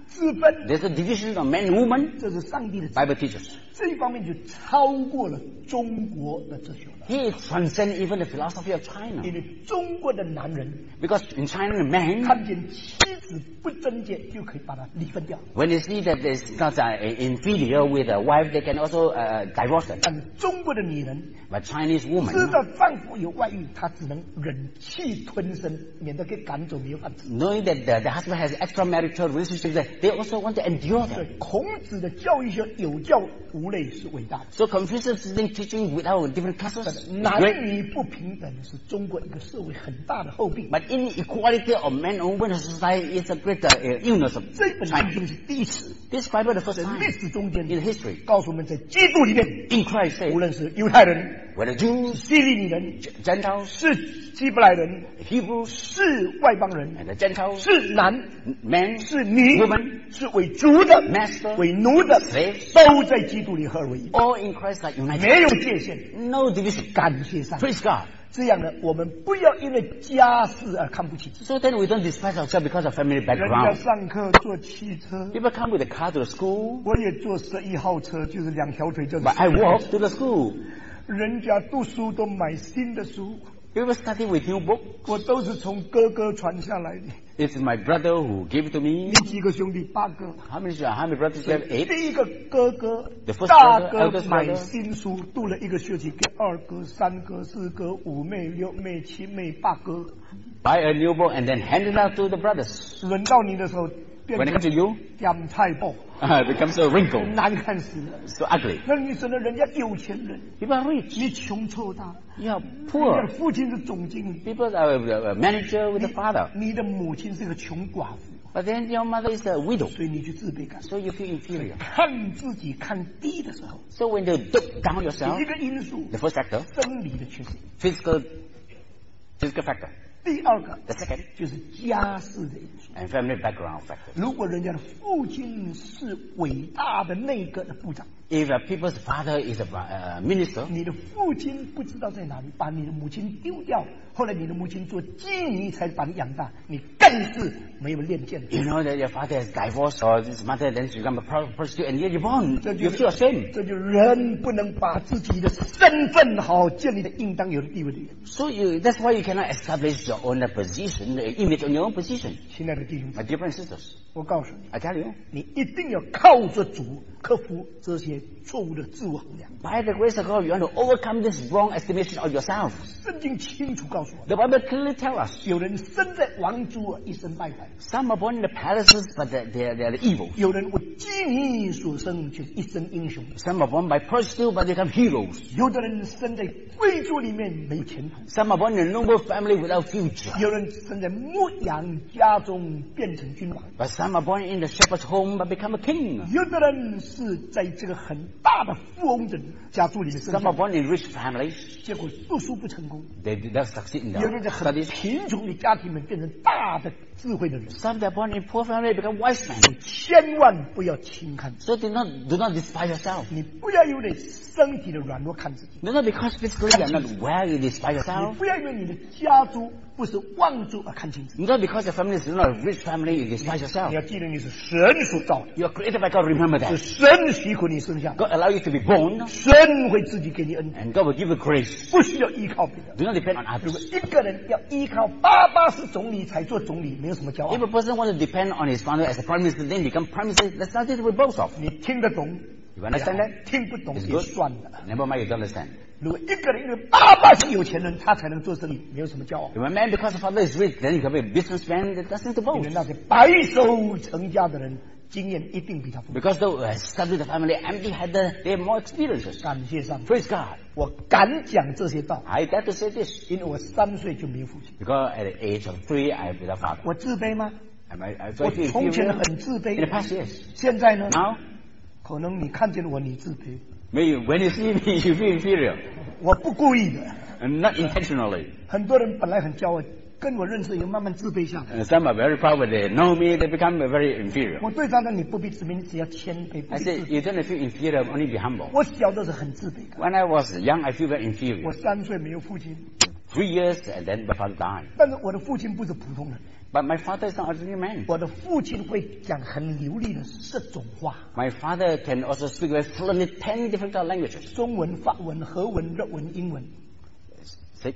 之分， There's a division of man and woman. 这是上帝的旨意。 Bible teaches. 这一方面就超过了中国的哲学了， He transcends even the philosophy of China. 因为中国的男人 Because in China, the man, 看见妻子不贞洁就可以把她离婚掉， when they see that there's not inferior with a wife, they can also divorce them. 但中国的女人 But Chinese 知 woman, 道丈夫有外遇，她只能忍气吞声，免得给赶走没有饭吃。 knowing that the husband has extramarital relationships, they also want to endure 对 them. 孔子的教育学有教无类是伟大的， So Confucius' teaching without different classes, 男 great. 女不平等是中国一个社会很大的后病。 But inequality of men and women in society is a great illness of 这本圣 China. 经是第一次， This Bible, the first 在 time 历史中间 in history, 告诉我们，在基督里面， in Christ, 无 say, 论是犹太人、 whether Jews, 希利尼人、 Gentiles, 是希伯来人、 Hebrews, 是外邦人、 and the Gentiles, 是男 men, 是女 woman, 是为主的、 master, 为奴的， slaves, 都在基督里合而为一， all in Christ are united. 没有界限。 No division. 感谢上帝， Praise God. 这样呢，我们不要因为家世而看不起自己。 So then we don't despise ourselves because of family 人家 background. 上课坐汽车， People come with a car to the school, 我也坐11号车，就是两条腿就是。 but I walk to the school. 人家读书都买新的书， People study with new book. 我都是从哥哥传下来的。 It's my brother who gave it to me. 你几个兄弟？8个。 How many brothers do you have? 8. 第一个哥哥 The first 大 brother, 哥 eldest 买 brother 新书，读了一个学期，给2哥、3哥、4哥、5妹、6妹、7妹、8哥。 Buy a new book and then hand it out to the brothers. 轮到你的时候，变 When it comes to 成 you, 点菜包， it becomes a wrinkle. 难看死了。 So ugly. 那你只能人家有钱人， People are rich. 你穷臭大， You are 你的 poor. 父亲是总经理， People are a manager with a father. 你的母亲是个穷寡妇， But then your mother is a widow. 所以你就自卑感。 So you feel inferior. 看自己看低的时候， So when you look down yourself, 第一个因素 the first factor, 生理的缺陷， physical factor. 第二个 The second, 就是家世的因素。 and family background factor. 如果人家的父亲是伟大的内阁的部长， If people's father is a minister, 你的父亲不知道在哪里，把你的母亲丢掉，后来你的母亲做妓女才把你养大，你更是没有练剑。 you know that your father has divorced or his mother then she become a prostitute and yet you're born. 这 You 就 feel ashamed. 这就人不能把自己的身份好好建立的应当有的地位的原因。 So that's why you cannot establish your own position, the image on your own position. 亲爱的弟兄姊 My 妹， dear brothers and sisters, 我告诉你， I tell you, 你一定要靠着主克服这些错误的自我衡量。 by the grace of God, you want to overcome this wrong estimation of yourself. 圣经清楚告诉我们， The Bible clearly tells us, 有人生在王族而一生败坏， some are born in the palaces, but they're evil. 有人为妓女所生却一生英雄， Some are born by prostitute, but they become heroes. 有的人生在贵族里面没前途， Some are born in a noble family without future. 有人生在牧羊家中变成君王， But some are born in the shepherd's home, but become a king. 有的人是在这个很大的富翁的家族里面生 Some are 下， born in rich families. 结果读书不成功； They did not succeed in 有人在 their 很 studies. 贫穷的家庭里面变成大的智慧的人。 Some that are born in poor family become wise men. 千万不要轻看自己， So do not despise yourself. 你不要有点身体的软弱看自己， Do not because physically you are not well, you despise 你 yourself. 不要因为你的家族不是望族而看清自己。 Not because your family is not a rich family, you despise 你 yourself. 要记得你是神所造的， You are created by God, remember 是 that. 神许可你生下的， God allow you to be born, 神会自己给你恩典， and God will give you grace. 不需要依靠别人。 Do not depend on 如果 others. 一个人要依靠88是总理才做总理，没有什么骄 If 傲。 a person wants to depend on his father as a prime minister, then become prime minister, that's nothing to boast of. 你听得懂， You understand that? 听不懂 It's 也 good. 算了。 Never mind, you don't understand. 如果一个人因为88是有钱人，他才能做生意，没有什么骄傲。 If a man because the father is rich, then he can be a businessman, there's nothing to 因为 boast. 那些白手成家的人，经验一定比他丰富。 Because those who have studied the family empty-headed, they have more experiences. 感谢上帝， Praise God. 我敢讲这些道， I dare to say this 因为我3岁就没有父亲。 because at the age of 3, I have without father. 我自卑吗？ I 我 feel 从前 inferior 很自 in the 卑， past years. 现在呢？ Now, 可能你看见我，你自卑， maybe when you see me, you feel inferior, 我不故意的。 and not intentionally. 很多人本来很骄傲，跟我认识以后慢慢自卑下来。 Some are very proud when they know me, they become very inferior. 我对他说：“你不必自卑，你只要谦卑。不 I 必自 said, 卑 you don't feel inferior, only be humble. 我小的时候很自卑感。 When I was young, I feel very 我 inferior. 3岁没有父亲， 3 years, and then my father died. 但是我的父亲不是普通人， But my father is not ordinary man. 我的父亲会讲很流利的10种话， My father can also speak very fluently 10 different languages. 中文、法文、荷文、日文、英文 6,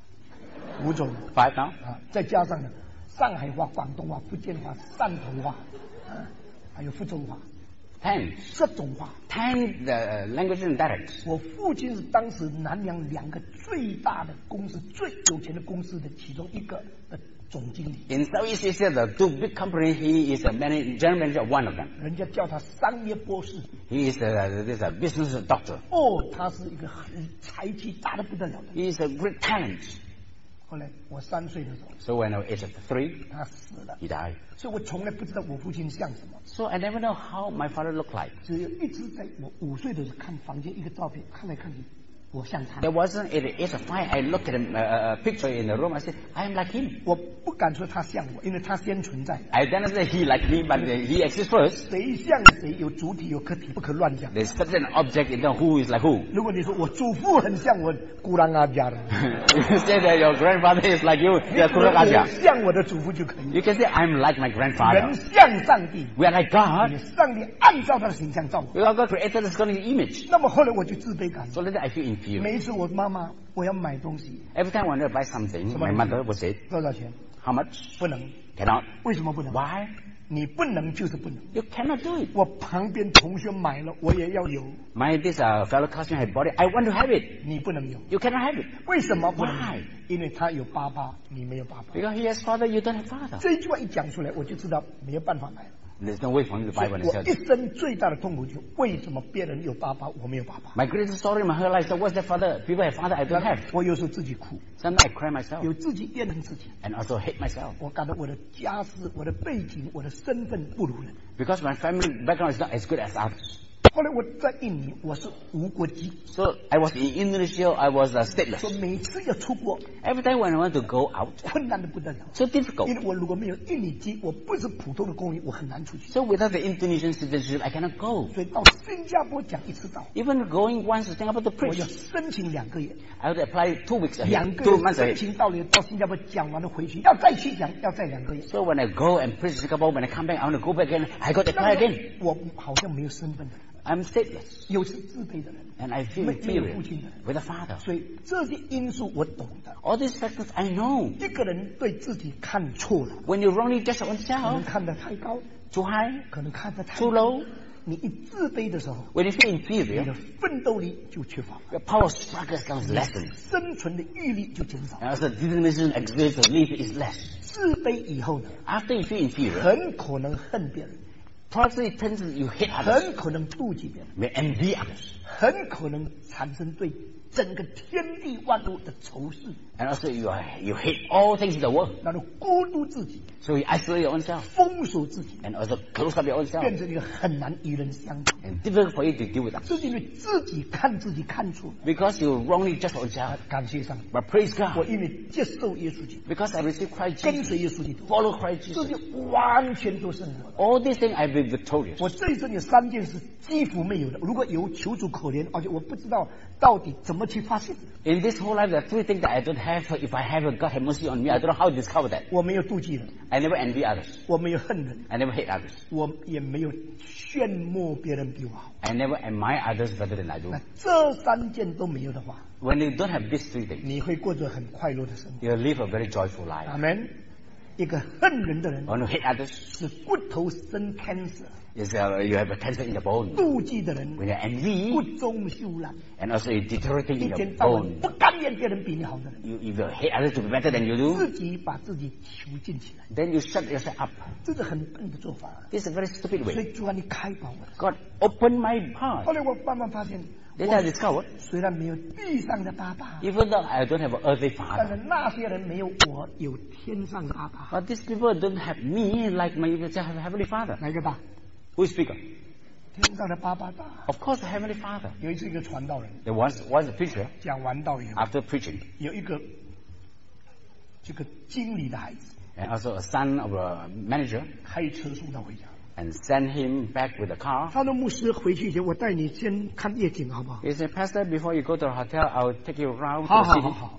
5种 5 now. 啊，再加上呢上海话、广东话、福建话、汕头话，还有福州话 10 10种话。 languages and dialects. 我父亲是当时南洋2个最大的公司、最有钱的公司的其中一个的总经理， In Southeast Asia, the 2 big companies, he is a general manager of one of them. 人家叫他商业博士。 He is a business doctor. 哦，他是一个很才气大的不得了的。 He is a great talent. 后来我3岁的时候， So when I was age of 3, 他死了， he died. 所以我从来不知道我父亲像什么， So I never know how my father looked like. 只有一直在我5岁的时候看房间一个照片，看来看去，我像他。 There wasn't at the age of 5, I looked at a picture in the room, I said, I am like him. 我不敢说他像我，因为他先存在。 I didn't say he like me, but he exists first. 谁像谁，有主体有客体，不可乱讲。 There's certain object in the who is like who. 如果你说我祖父很像我古兰阿家的， You say that your grandfather is like you, 你 you're 只能 Kurakaja. 像我的祖父就可以。 You can say, I'm like my 人 grandfather. 像上帝， We are like God. 上帝按照他的形象造我。 Because God created us according to His image. 那么后来我就自卑感， So later I feel inferior. 每一次我妈妈我要买东西， Every time I want to buy something, my mother would say, 多少钱？ how much? 不能。 Cannot. 为什么不能？ Why? 你不能就是不能。 You cannot do it. 我旁边同学买了，我也要有， This fellow cousin had bought it. I want to have it. 你不能有。 You cannot have it. 为什么不能有 Why？ 因为他有爸爸，你没有爸爸。 Because he has father, you don't have father. 这句话一讲出来，我就知道没有办法买了。 There's no way for him to buy 我 one himself. 一生最大的痛苦就为什么别人有爸爸，我没有爸爸？ My greatest story in my whole life is what's that father? People have father, I don't have. 我有时候自己哭， Sometimes I cry myself 有自己怨恨自己。 and also hate myself 我感到我的家世、我的背景、我的身份不如人。 because my family background is not as good as others. 后来我在印尼，我是无国籍， So I was in Indonesia, I was 说 stateless. 每次要出国 Every time when I want to go out, 困难的不得了。 so difficult. 因为我如果没有印尼籍，我不是普通的公民，我很难出去。 So without the Indonesian citizenship, I cannot go. 所以到新加坡讲一次道， Even going once to Singapore to 我要 preach, 申请2个月， I would apply 2 weeks 2 ahead, 个 2 月 months 申 ahead. 请到了，到新加坡讲完了回去，要再去讲，要再2个月。 So when I go and preach Singapore, when I come back, I want to go back again. I got to 那 apply 么 again. 我好像没有身份的人， I'm stateless 又是自卑的人， and I feel 没有 inferior 父亲的人， with a father. 所以这些因素我懂的。 All these factors I know. 一个人对自己看错了， When you wrongly judge 可能 oneself, 看得太高， too high, 可能看得太 too low, 你一自卑的时候， when you feel 你 inferior, 的奋斗力就缺乏了， your power of struggle becomes lessened. 生存的毅力就减少。 And also determination exerted to live is less. 自卑以后呢， After you feel inferior, 很可能恨别人， probably it turns you hate others, 很可能妒忌别人， may envy others. 很可能产生对整个天地万物的仇视， And also you hate all things in the world. 然后孤独自己， So you isolate your own self 封锁自己， and also close up your own self. 变成一个很难与人相处。 And difficult for you to deal with that. 这是因为自己看自己看错了。 Because you wrongly judge yourself. 感谢上帝， But praise 我 God. 因为接受耶稣基督， Because I received Christ 跟 Jesus. 随耶稣基督， Follow Christ 这 Jesus. 就完全都胜过了。 All these things I've been victorious. 我这一生有3件事几乎没有的，如果有求主可怜，而且我不知道到底怎么去发现。 In this whole life, there are 3 things that I don't have. If I have, God have mercy on me. I don't know how to discover that. 我没有妒忌人， I never envy others. 我没有恨人， I never hate others. 我也没有羡慕别人比我好。 I never admire others better than I do. 那这3件都没有的话， When you don't have these 3 things, 你会过着很快乐的生活。 you live a very joyful life. 阿门。一个恨人的人 When you hate others, 是骨头生 cancer， you have a cancer in the bone. 妒忌的人 When you envy, 骨中朽烂， and also you deteriorating 一 in your 天到晚 bone. 不甘愿别人比你好的人， If you hate others to be better than you do, 自己把自己囚禁起来， then you shut yourself up. 这是很笨的做法。 This is a very stupid 所 way. 以主啊，你开导我。 God, open my heart. 后来我慢慢发现， Then I discovered, 虽然没有地上的爸爸， even though I don't have an earthly 但 father, 是那些人没有我有天上的爸爸。 but these people don't have me like my heavenly father. 哪一个大？ Who is bigger? 天上的爸爸大。 Of course, the heavenly father. 有一次，一个传道人 There was a preacher, 讲完道以后， after preaching, 有一个这个经理的孩子 and also a son of a manager, 开车送他回家。 and sent him back with a car. 他的牧师回去以前，我带你先看夜景好不好？ He said, Pastor, before you go to the hotel, I'll take you around to 好 the 好好 city. 好。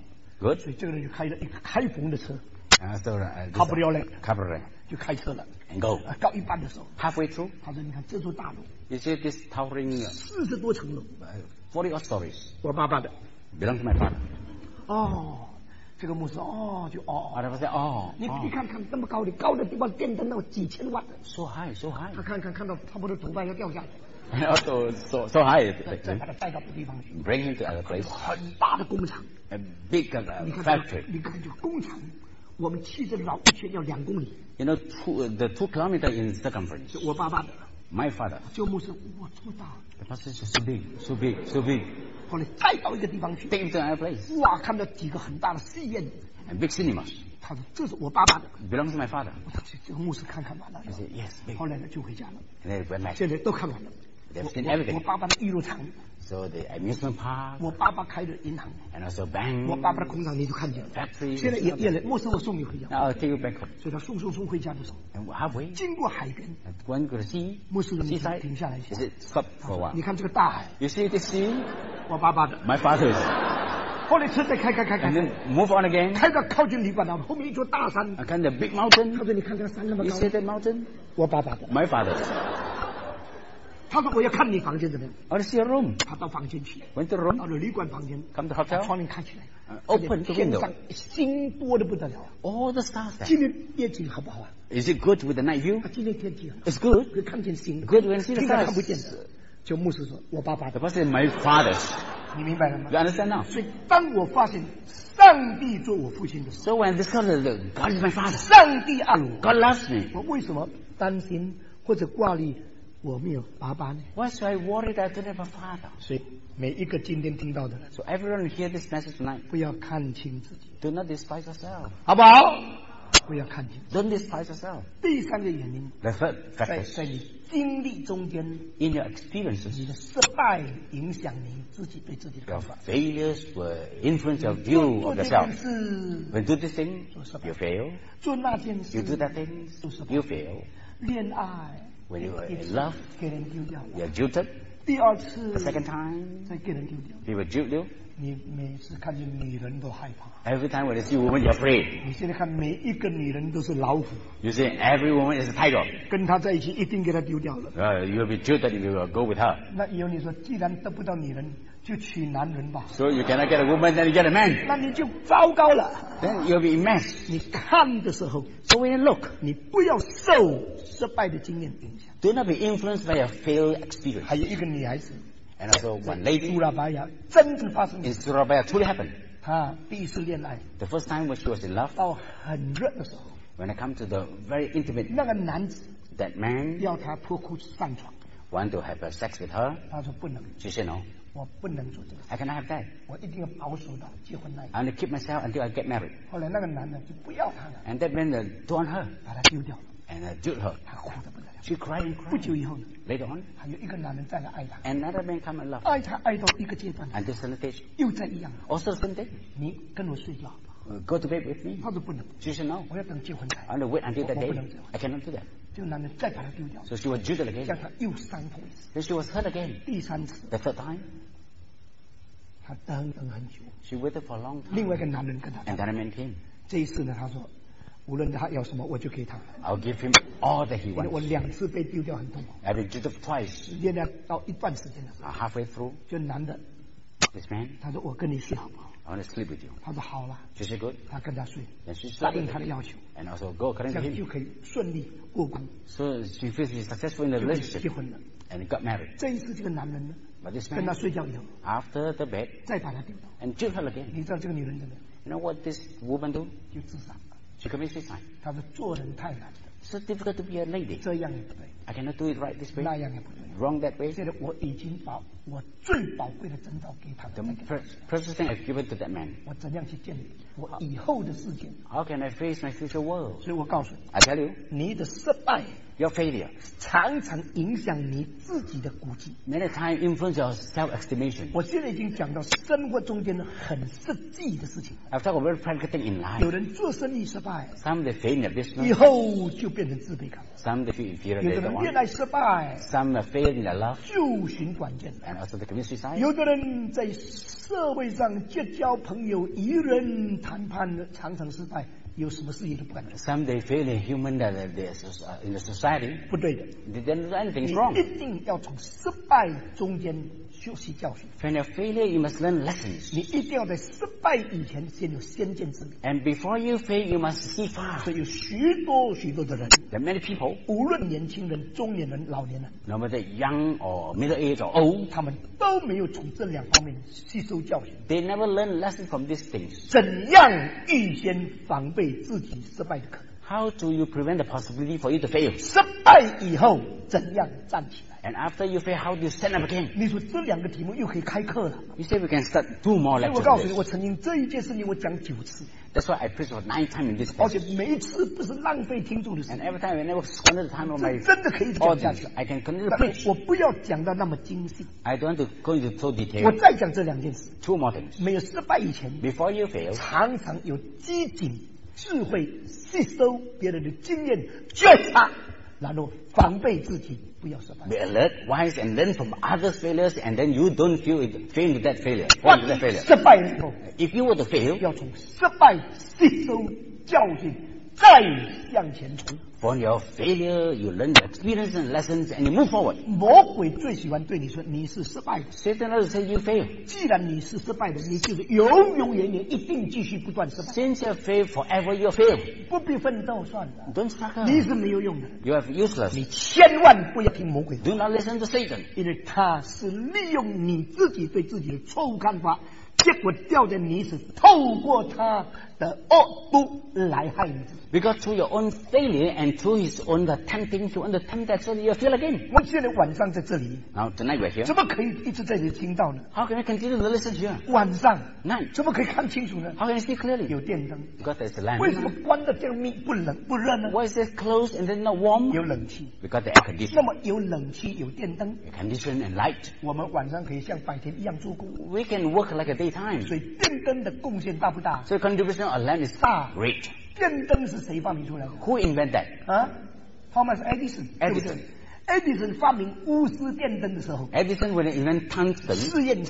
Good. 所以这个人就开了一个开封的车， So 跑不了了， cabaret 就开车了。 and go. 到一半的时候， Halfway through, 他说：“你看这座大楼 you see this towering 40多层楼， 40 odd stories 我爸爸的。 belongs to my father. 哦，这个牧师就 And I was like, oh, 你 oh, 你看那么高的地方，电灯到几千万的， so high, so high. 他看到差不多头发要掉下来， And also so high. 再把他带到别的地方去。 Bring him to other place. 很大的工厂， A big 你看 factory. 你看这个工厂，我们汽车绕一圈要2公里， You know, the 2 kilometers in circumference. 是我爸爸的。 My father. 就牧师，哇，这么大！ The pastor is so big, so big, so big. 后来再到一个地方去， Take him to another place. 哇，看到几个很大的戏院， And big cinemas. 他说这是我爸爸的。 Belongs to my father. 我说这个牧师看完了， I said, yes, big. 后来呢就回家了， And they went back. 现在都看完了。 They've seen 我 everything. 爸爸的娱乐场， So the amusement park 我爸爸开的银行， and also bank, 我爸爸的工厂你就看见了。 factory. 现在也来，牧师我送你回家。 Now I'll take you back home. 所以他送回家的时候， And halfway, 经过海边， when you go to sea, 牧师你 seaside, 停下来一下 is，it stop for a while? 你看这个大海， You see this sea? 我爸爸的。 My father's. 后来车再开， And then move on again. 开到靠近旅馆了，后面一座大山。 I come the big mountain. 他说你看这个山那么 You 高， see that mountain? 我爸爸的。 My father's. 他说我要看你房间怎么样， I want to see a room. 他到房间去， Went to the 到 room. 了旅馆房间， Come to 把 hotel. 窗帘开起来， Open the 天 window. 上星多的不得了。 All the stars there. 今天夜景好不好啊？ Is it good with the night view? 今天天气很好， It's good. 可以看见星， Good when you see the 平常看不 stars. 见的。就牧师说，我爸爸 The 的， pastor is my father's. 你明白了吗 You？understand now? 所以当我发现上帝做我父亲的时 So when I discovered that God is my 候， father, 上帝爱我， God loves me. 我为什么担心或者挂虑我没有爸爸呢？ Why should I worry that I don't have a father? 所以每一个今天听到的人， So everyone hear this message tonight. 不要看清自己， Do not despise yourself. 好不好？不要看清。 Don't despise yourself. 第三个原因， The third 在 factor, 在你经历中间， in your experiences, 你的失败影响你自己对自己的 your 看法。 failures will influence your view 做 of 这件 yourself. 事， When you do this thing, you fail. 做那件 You do 事， that thing, you fail. 恋爱， When you are 一 in 次 love, 给人丢掉了， you're jilted. 第二次 The second time, 再给人丢掉。 people jilt you. 你每次看见女人都害怕， Every time when you see a woman, you're afraid. 你现在看每一个女人都是老虎， You say every woman is a tiger. 跟她在一起一定给她丢掉了。 You will be jilted if you will go with her. 那以后你说，既然得不到女人，就娶男人吧， So you cannot get a woman, then you get a man. 那你就糟糕了。 Then you'll be in mess. 你看的时候， So when you look, 你不要受失败的经验影响。 do not be influenced by a failed experience. 还有一个女孩子， And also one lady 苏拉巴雅真正发生 in Surabaya truly happened. 她第一次恋爱 The first time when she was in love, 到很热的时候， when I come to the very intimate, 那个男子 that man 要她脱裤子上床， want to have sex with her. 她说不能， She said no, 我不能做这个， I cannot have that. 我一定要保守到结婚那一天。 I want to keep myself until I get married. 后来那个男的就不要她了， And that man threw on her 把她丢掉了， and jilt her. 她哭得不得了。 She cried and 不 cried. 久以后呢， Later on, 还有一个男人再来爱她， another man come and love. 爱她爱到一个阶段， And this stage, 又在一样， also the same thing. 你跟我睡觉， Go to bed with me. 她说不能， She said no. 我要等结婚才。 I want to wait until that 我 day. 不能这样。 I cannot do that. 这个男人再把她丢掉， So she was jilted 让 again. 她又伤痛一次。 Then she was hurt again. 第三次， The third time, 她等很久， she waited for a long 另外一 time. 个男人跟她讲， And then a man came. 这一次呢，她说，无论他要什么，我就给他， I'll give him all that he 因为我 wants. 2次被丢掉很痛苦。 I've been jilted twice. 恋爱到一段时间的时候， Halfway through, 就男的 this man, 他说我跟你睡好不好？ I want to sleep with you. 他说好了， She said good. 他跟他睡， Then she 答 slept 应 with 他的 him. 要求， And also go according 这 to 样就 him. 可以顺利过关， So she feels she's successful in the 就可以 relationship. 结婚了。 And got married. 这一次这个男人呢， But this 跟他 man, 睡觉以后， after the bed, 再把他丢掉。 and jilt her again. 你知道这个女人怎么样？ You know what this woman do? 就自杀了。 She commits suicide. 她说做人太难了， So difficult to be a lady. 这样也不对， I cannot do it right this way. 那样也不对。 Wrong that way. 现在我已经把我最宝贵的征兆给他 The 了， precious thing I've given to that man. 我怎样去建立我以后的世界？ How can I face my future world? 所以我告诉你， I tell you, 你的失败 your failure 常常影响你自己的估计。 many times influence your self-estimation. 我现在已经讲到生活中间的很实际的事情。 I've talked about very practical thing in 有 life. 人做生意失败， Some they fail in their 以 business. 后就变成自卑感； Some they feel inferior. 有 They 的 don't 人恋 want. 爱失败， Some have failed in their love. 就寻短见； And also they commit suicide. 有的人在社会上结交朋友，与人谈判常常失败，有什么事业都不敢做。 Some they fail in human in the society. 不对的， They didn't do anything 你 wrong. 一定要从失败中间学习教训。 When you're failure, you must learn lessons. 你一定要在失败以前先有先见之明。 And before you fail, you must see far. 所以有许多的人， There are many people, 无论年轻人、中年人、老年人， no matter young or middle age or old, 他们都没有从这两方面吸收教训。 they never learn lessons from these things. 怎样预先防备自己失败的可能？ How do you prevent the possibility for you to fail? 失败以后怎样站起来？ And after you fail, how do you stand up again? 你说这两个题目又可以开课了。 You say we can start 2 more 所以我 lectures 告 on 诉你， this. 我曾经这一件事情我讲9次， That's why I preach for 9 times in this 而且 passage. 每一次不是浪费听众的时 And 间， every time I never squander the time of 这 my 真的可以讲下 audience. 去。 I can continue to 但 preach. 我不要讲到那么精细， I don't want to go into so 我 detail. 再讲这两件事。 2 more things. 没有失败以前， Before you fail, 常常有机警、智慧，吸收别人的经验，觉察，然后防备自己不要失败。 be alert, wise, and learn from others' failures, and then you don't fail into that failure. 万 Fall into that 一 failure. 失败了以后， If you were to fail, 要从失败吸收教训，再向前冲。 from your failure, you learn the experience and lessons, and you move forward. 魔鬼最喜欢对你说你是失败的。 Satan always says you fail. 既然你是失败的，你就是永永远远一定继续不断失败， Since you fail, forever you fail. 不必奋斗算了， Don't struggle. 你是没有用的。 You are useless. 你千万不要听魔鬼的， Do not listen to Satan. 因为他是利用你自己对自己的错误看法，结果掉在你是透过他的恶毒来害你自己。 Because through your own failure and through his own tempting, you want to tempt that so that you fail again. 我现在晚上在这里， Now, tonight we're here. 怎么可以一直在这里听到呢？ How can we continue to listen here? 晚上 Night. 怎么可以看清楚呢？ How can we see clearly? 有电灯， Because there's a 为什么 lamp. 关的这样密不冷不热呢？ Why is it closed and then not warm? 有冷气， Because the air 那 condition. 么有冷气有电灯， Condition and light. 我们晚上可以像白天一样做工。 We can work like a daytime. 所以电灯的贡献大不大？ So contribution of lamp is great. 电灯是谁发明出来的？ Who invented that? 啊，Thomas Edison，对不对 ？Edison 发明钨丝电灯的时候， Edison, when he invented tungsten, 试验，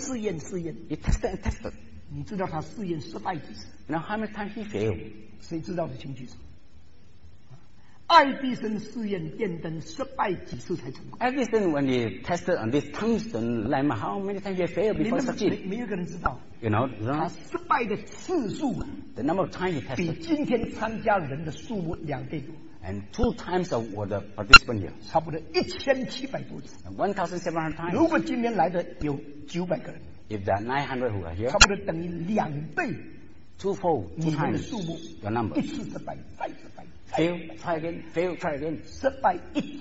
he tested and tested. 你知道他试验失败几次？ Now, how many times he failed? 谁知道的请举手。爱迪生试验电灯失败几次才成功？ Edison, when he tested on this tungsten lamp, how many times he failed 你 before 们 he succeeded? 没有一个人知道， You know, 他失败的次数 the number of times he 比 tested, 今天参加人的数目2倍多， and 2 times of what the participant here, 差不多1700多次。 and 1,700 如 times. 果今天来的有900个人， If there are 900 who are here, 差不多等于2倍 twofold, 2 你们的 times 数目， your number. 一次失败，再失败， Fail, try again, fail, try again. 失败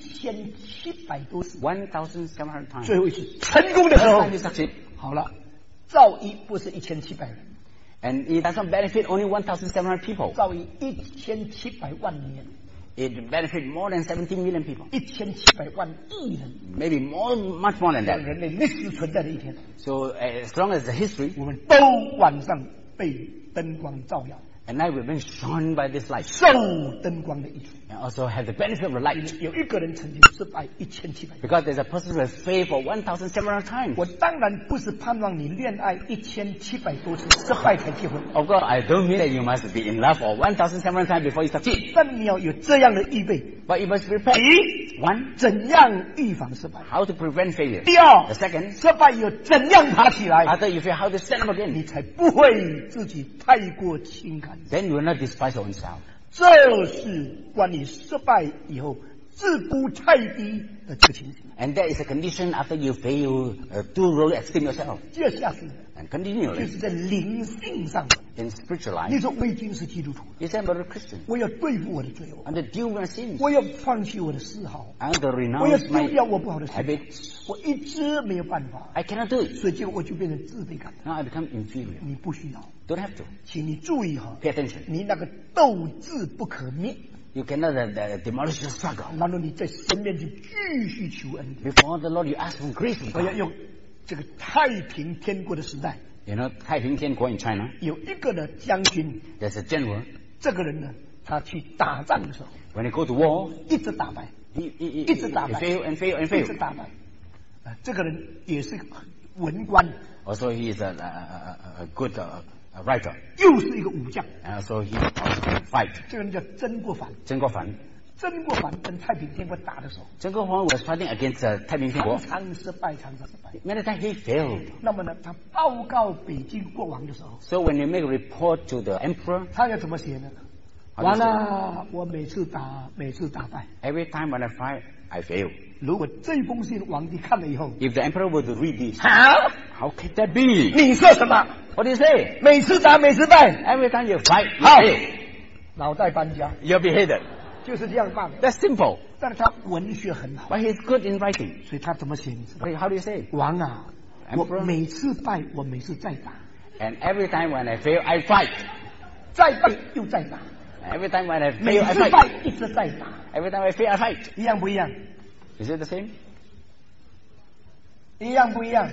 1700多次， 1,700 times. 最后一次成功的时 Last 候 time，he succeed. 好了，赵一不是1700人， And it does not benefit only 1,700 people. 赵一1700万年， It benefits more than 17 million people. 1700万亿人， Maybe much more than 在 that. 人类历史存在的一天， So as long as the history, 我们都晚上被灯光照耀， and now we've been shone by this light, 受灯光的益处。 and also have the benefit of the light. 有一个人曾经失败1700， Because there's a person who has failed for 1,700 times. 我当然不是盼望你恋爱1700多次失败才结婚， Of course, I don't mean that you must be in love for 1,700 times before you succeed. 但你要有这样的预备。 But you must prepare. 第一， One, 怎样预防失败？ how to prevent failure. 第二 The，second, 失败以后怎样爬起来？ after you fail, how to stand up 你 again. 才不会自己太过轻看。 Then you will not despise your own self. 这是关于失败以后自估太低的这个情形。 And that is a condition after you fail, too low esteem yourself. 接下去 And 就 continually 是在灵性上， in spiritual 你 life, 说我已经是基督徒， you say I'm a Christian. 我要对付我的罪恶， I'm to deal with my sins. 我要放弃我的嗜好， I'm to 我要 renounce 丢掉我 my 不好的习惯， habits. 我一直没有办法， I cannot do it. 所以结果我就变成自卑感。 Now I become inferior. 你不需要， Don't have to. 请你注意哈， Pay attention. 你那个斗志不可灭， You cannot demolish your struggle. 然后你在神面前继续求恩典。 Before the Lord, you ask for grace from 我要 God. 用这个太平天国的时代， You know, 太平天国 in China, 有一个的将军， there's a general. 这个人呢，他去打仗的时候， When he go to war, 一直打败， he 一直打败， fail and fail and 一直 fail. 打败。这个人也是文官， Also, he is a good writer. 又是一个武将。 And also, he also can fight. 这个人叫曾国藩。 曾国藩跟太平天国打的时候， 曾国藩 was fighting against 太平天国。 常常失败。 Many times he failed. 那么呢，他报告北京国王的时候， So when you make a report to the emperor, 他要怎么写呢？完了，我每次打败。 every time when I fight, I fail. 如果这封信皇帝看了以后， If the emperor were to read this, 好， how can that be? 你说什么？ What do you say? 每次打，每次败， Every time you fight, you 好 fail. 脑袋搬家， You're beheaded. 就是这样办的。 That's simple. 但是他文学很好， But he's good in writing. 所以他怎么写？你知道？ How do you say? 王啊，我 Emperor? 每次败，我每次再打， And every time when I fail, I fight. 再败又再打， Every time when I 每 fail, I 次 fight. 败一直在打， Every time I fail, I fight. 一样不一样？ Is it the same? 一样不一样？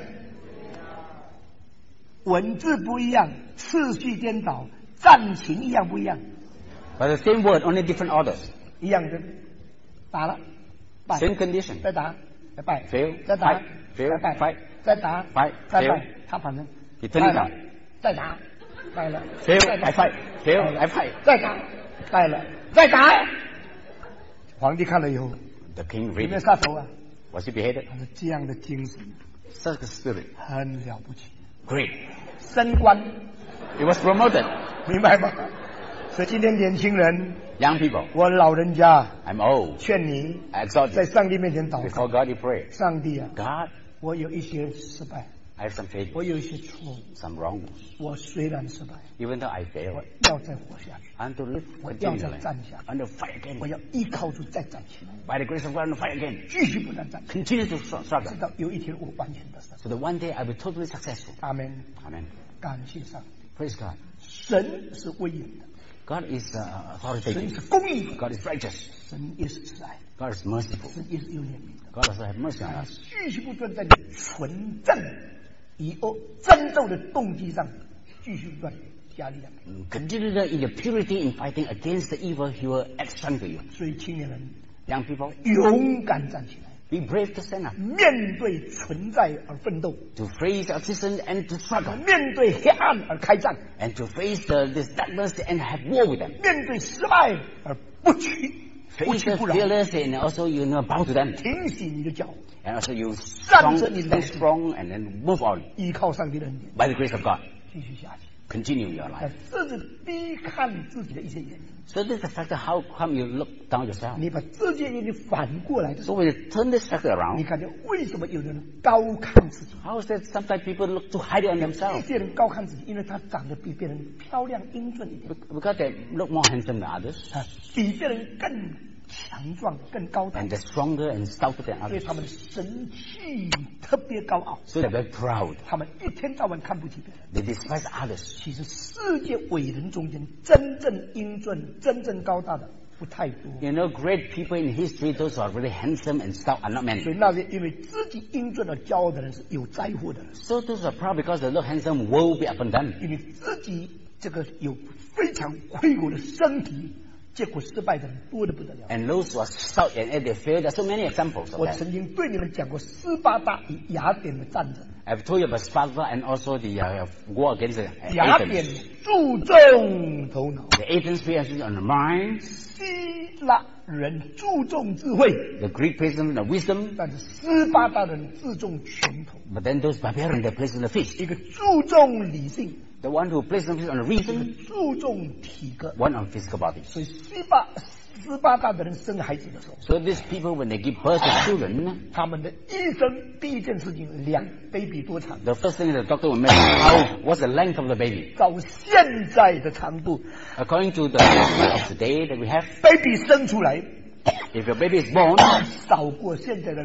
文字不一样，次序颠倒，战情一样不一样？ But the same word, only different orders. 一样的，打了，败， Same condition. 再打，再败， Fail, 再打 fight, fail, 再败 fight, 再打 fight, 再 fail. 败，他反正 He turned 败 it 了 down. 再打，败了 Fail, 再打 I fight. Fail, I fight. 再打，败了再打。皇帝看了以后， The king 有 read 没有 it. 杀头啊？ Was he beheaded? 他说这样的精神 Such a spirit. 很了不起， Great. 升官， He was promoted. 明白吗？所以今天年轻人， Young people, 我老人家 I'm old. 劝你 I exhort 在 you. 上帝面前祷 Before 告， God you pray. 上帝啊， God, 我有一些失败， I have some failures, 我有一些错误， some wrongs. 我虽然失败， Even though I 我 fail, 要再活下去， I'm to live 我要再 continually. 站下去， I'm to fight 我 again. 要依靠主再站起来， By the grace of God, I'm to fight again. 继续不断站起来， Continue to struggle. 直到有一天我完全的胜。 So that one day I will be totally successful. 阿门。 Amen. 感谢上帝， Praise God. 神是威严的， God is 神 authoritative. 是公义的， God is righteous. 神也是慈爱， God is merciful. 神也是有怜悯的。 God also have mercy on 他 us. 继续不断在你纯正以后争斗的动机上继续不断加力量。 Continue in your purity in fighting against the evil. He will add strength to you. 所以青年人 Young people, 勇敢站起来， be brave to stand up. 面对存在而奋斗， To face existence and to struggle. 面对黑暗而开战， And to face this darkness and have war with them. 面对失败而不 Face the 不饶， fearless and also you know bow to them. 挺起你的脚， And also you 站着你的 stay strong and then move on 依靠上帝的恩典， by the grace of God. 继续下去。 Continue your 哎 life. 这是低看自己的一些原因。 So this is the factor how come you look down yourself. 你把这件原因反过来的时 So 候， when you turn this factor 你 around, 看见为什么有的人高看自己？ how is that sometimes people look too highly on 一 themselves? 些人高看自己，因为他长得比别人漂亮英俊一点， Because they look more handsome than others. 啊，比别人更强壮、更高大， And they're stronger and stouter than 因为 others. 他们的神气特别高傲， So they're very proud. 他们一天到晚看不起别人。 They despise others. 其实世界伟人中间，真正英俊、真正高大的不太多。 You know, great people in history, those who are really handsome and stout are not 所 many. 以那些因为自己英俊而骄傲的人是有灾祸的人， So those who are proud because they look handsome, woe be upon them. 因为自己这个有非常魁梧的身体，结果失败的人多得不得了。 And those who are stout and they fail, there are so many examples of 我 that. 曾经对你们讲过斯巴达与雅典的战争， I've told you about Sparta and also the war against the 雅典 Athens. 注重头脑， The Athens pay attention on the mind. 希腊人注重智慧， The Greek plays on the wisdom. 但是斯巴达人注重拳头。 But then those barbarians, they place on the fist. 一个注重理性， The one who plays on the 一个 reason, 注重体格。 one on physical bodies. 所以斯巴达的人生孩子的时候， So these people, when they give birth to children, 他们的医生第一件事情量 baby 多长， the first thing the doctor will measure what's the length of the baby. 照现在的长度 According to the measurement of today that we have, ，baby 生出来 if your baby is born, 少过现在的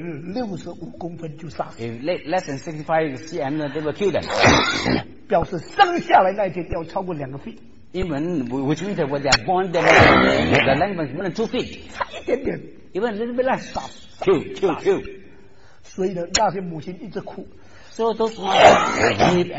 65公分就杀死， if less than 65 cm, they will kill them. 表示生下来那一天要超过2个 feet。 Even which means that when they are born, the length is more than 2 feet. 差一点点， Even a little bit less. Kill. 所以呢，那些母亲一直哭， So those mothers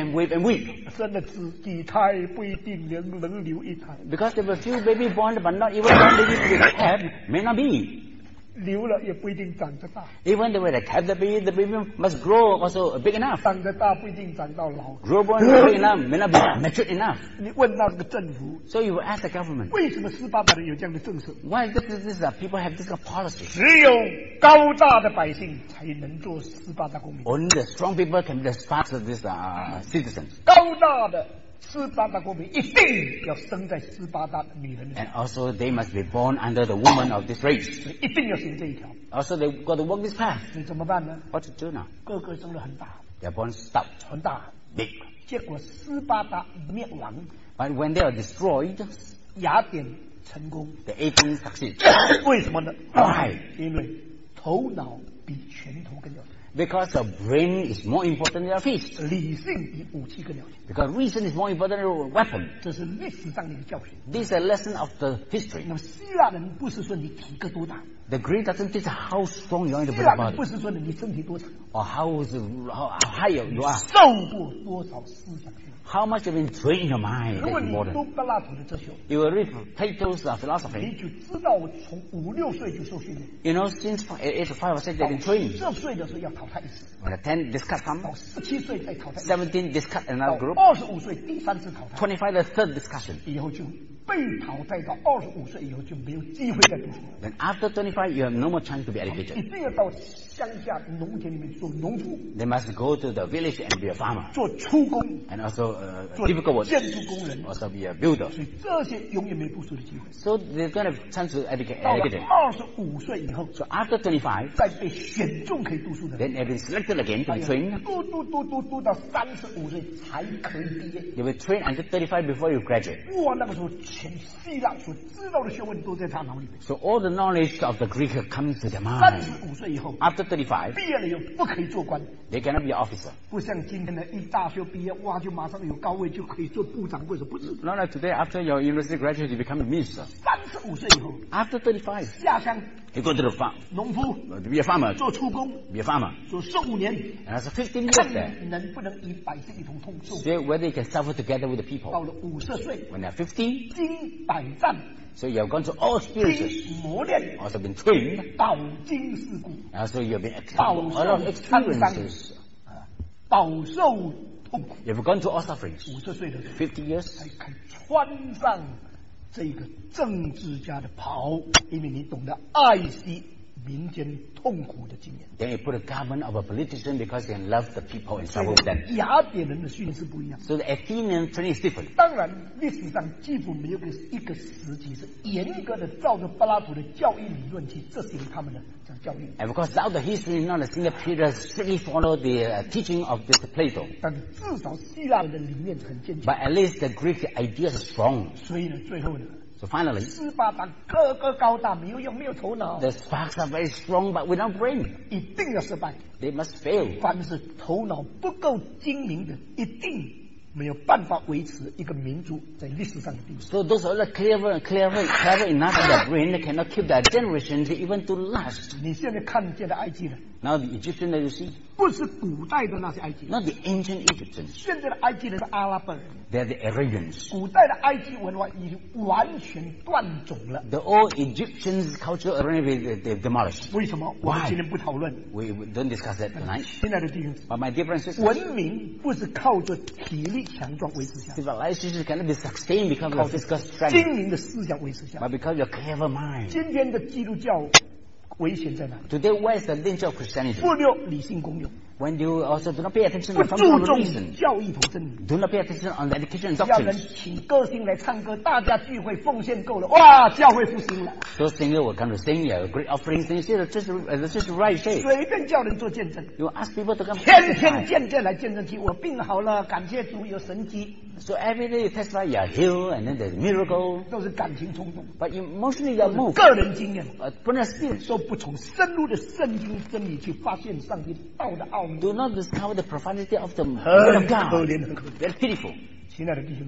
weep. 生了几胎不一定能留一胎， Because there were few baby born, but not even one baby to be kept. May not be. 留了也不一定长得大， Even the way they kept the baby must grow also big enough. 长得大不一定长到老。 Grow born big enough may not be matured enough. 你问那个政府， So you will ask the government, 为什么18代人有这样的政策？ why this people have this kind of policy? 只有高大的百姓才能做18大公民， Only the strong people can be the sparks of these citizens. 高大的18大公民一定要生在18大的女人的身 And also they must be born under the woman of this race. 上，一定要行这一条。 Also they got to walk this path. 你怎么办呢？ What to do now? 个个生得很大， They are born stout, 很大， big. 结果18大灭亡， But when they are destroyed, 雅典成功， the 18 succeed. 为什么呢？ Why? 因为头脑比拳头更要紧， Because the brain is more important than our fist. 理性比武器更要紧， Because reason is more important than a weapon. 这是历史上的一个教训。 This is a lesson of the history. 那么希腊人不是说你体格多大， The Greek doesn't teach how strong you are in the 希腊 body 人不是说你身体多长， or how high you are. 受过多少思想训练。 How much you've been trained in your mind 如果 is 你 important. 读柏拉图的哲学， You will read Plato's philosophy. 你就知道我从5、6岁就受训练， You know, since age of 5 or 6 they've been trained. 10岁的时候要淘汰一次， When the 10 discard 到 come, 17岁再淘汰一次， 17 discard 到 another group, 25岁第3次淘汰， 25 the third discussion. 以后就被淘汰到25岁以后就没有机会再读书了。 Then after 25 you have no more chance to be 一 educated. 定要到乡下农田里面做农夫， They must go to the village and be a farmer. 做粗工， And also 做 difficult work. 建筑工人， Also be a builder. 所以这些永远没有读书的机会。 So they're going to have chance to educate. 到了 educate. 25岁以后， So after 25, 再被选中可以读书的人， then they've been selected again to 哎 be 呀 trained. 读到35岁才可以毕业。 You will train until 35 before you graduate. 哇，那个时候全希腊所知道的学问都在他脑里面。 So all the knowledge of the Greek comes to their mind. 35岁以后， After 35, 毕业了以后不可以做官， they cannot be officer. 不像今天的一大学毕业，哇，就马上有高位就可以做部长或者不是。 Not like today, after your university graduate, you become a minister. 35岁以后， After 35, 下乡 you go to the farm, 农夫 to be a farmer, 做粗工， be a farmer. 做15年， And after 15 years 看 there, 你能不能与百姓一同同受。 see whether you can suffer together with the 到 people. 了50岁， When they're 50, 经百战， so you have gone through all experiences, 经磨练， also been trained, 饱经世故， and so you have been 饱 a lot of 受沧桑 experiences. 饱受痛苦。 You have gone through all sufferings. 50岁的时候， 50 years, 才可以穿上这个政治家的袍，因为你懂得爱惜民间痛苦的经验。 then you put a garment of a politician because you can love the people and suffer with them. 雅典人的训练是不一样的。 So the Athenian training is different. 当然，历史上几乎没有一个时期是严格的照着柏拉图的教育理论去执行他们的这个教育。 And because throughout the history, not a single period strictly followed the teaching of this Plato. 但是至少希腊人的理念很坚 But 强， at least the Greek ideas are strong. 所以呢，最后呢， So finally, 18大个个高大，没有用，没有头脑， the sparks are very strong but without brain. 一定要失败。 They must fail. 凡是头脑不够精明的，一定没有办法维持一个民族在历史上的地位。 So those who are clever enough in their brain, they cannot keep their generations even to last. 你现在看见的埃及人， Now the Egyptian that you see, 不是古代的那些埃及人， not the ancient Egyptians, 现在的埃及人是阿拉伯人。 they are the Arabians. 古代的埃及文化已经完全断种了。 The old Egyptians' culture already they've demolished. 为什么？我们 Why? 今天不讨论。 We don't discuss that tonight. 亲爱的弟兄姊妹， But my dear brothers and sisters, 文明不是靠着体力强壮维持下来， civilization cannot be sustained because of 靠 your 着 physical 精 strength, 明的思想维持下来。 but because of your clever mind. 今天的基督教危险在哪里？ Today, where is the danger of Christianity? 忽略理性功用， When you also do not pay attention 不 to 注 fundamental 重 reason, 教义同真理。 do not pay attention on the education and 叫人 doctrines. 请歌星来唱歌，大家聚会奉献够了，哇，教会复兴了。 Those singers will come to sing, you have great offerings, and you see the church right shape. 随便叫人做见证， You ask people to come 天天 testify. 见证来见证去，我病好了，感谢主有神迹， So every day you testify, you are healed, and then there's a miracle. 都是感情冲动， But emotionally you are moved. 个人经验， Personal experience. 都不从深入的圣经真理去发现上帝道的奥秘。 Do not discover the profundity of the 很 word of 可 God. 怜，很可怜。 Very pitiful. 亲爱的弟兄姊妹们，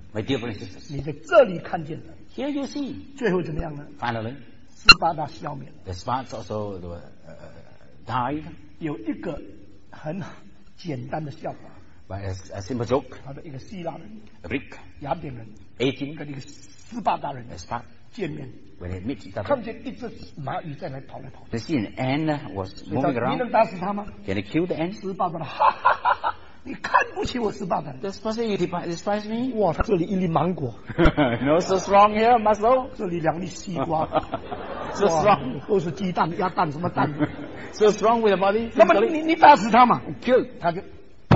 My dear brothers and sisters, 你在这里看见了， here you see, 最后怎么样呢？ finally, 斯巴达消灭了。 the Spartans also died 有一个很简单的笑话， by a simple joke. 他的一个希腊人、 A Greek, 雅典人 18, 跟一个斯巴达人 a Spartan, 见面， when they meet each 看 other, 见一只蚂蚁在那跑来跑去， they see an ant was 所以 moving 你能 around. 打死他吗？ Can they kill the ant? 斯巴达人，哈哈哈哈！你看不起我斯巴达人？ The person you despise me? 哇，他这里一粒芒果， No, so strong here, muscle. 这里2粒西瓜， So 哇 strong. 都是鸡蛋、鸭蛋什么蛋？ So strong with the body. 那么 physically. 你打死他嘛？ Kill. 他就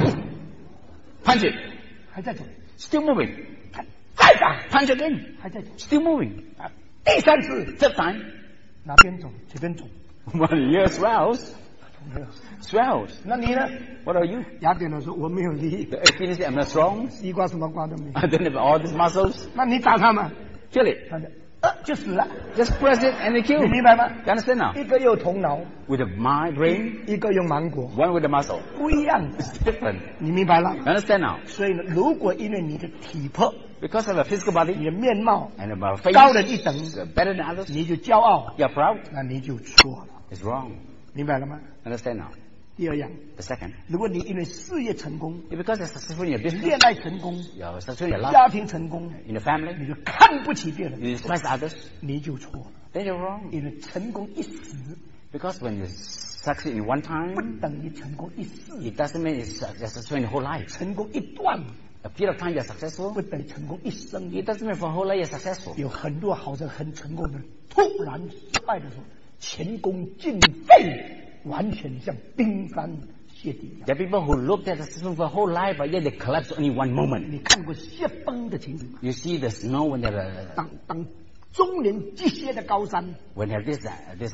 Punch it. 还在走， Still moving. 再打， Punch again. 还在走， Still moving. 啊，第3次 Third time. 哪边走这边走， One year swells. 没有。 Swells. 那你呢？ What are you? 雅典人说我没有力， The Athenians say I'm not strong. 西瓜什么瓜都没有。 I don't have all these muscles. 那你打他嘛？ Kill it. 他就就死了， Just press it and they 你 kill. 明白吗？ You understand now? 一个有头脑， With the mind, brain, 一个用芒果， one with the muscle. 不一样的， Different. 你明白了？ You understand now? 所以呢，如果因为你的体魄、 Because of a physical body 你的面貌 and about face 高人一等， better than others, 你就骄傲， you're proud. 那你就错了， It's wrong. 明白了吗？ Understand now? 第二样， The second, 如果你因为事业成功、 because you're successful in your 恋 business, 爱成功、 you're successful in your love, 家庭成功， in your family, 你就看不起别人， you despise others, 你就错了。 then you're wrong. 因为成功一时 Because when you succeed in one 不 time, 等于成功一世， it doesn't mean you're successful in your whole life. 成功一段 A period of time you're successful, 不等于成功一生。 it doesn't mean for whole life you're successful. 有很多好像很成功的人，突然失败的时候，前功尽废，完全像冰山泻地一样。 There are people who looked at the system for a whole life, but yet they collapse only one moment. 你看过雪崩的情景吗？ You see the snow when there 当终年极限的高山， when there this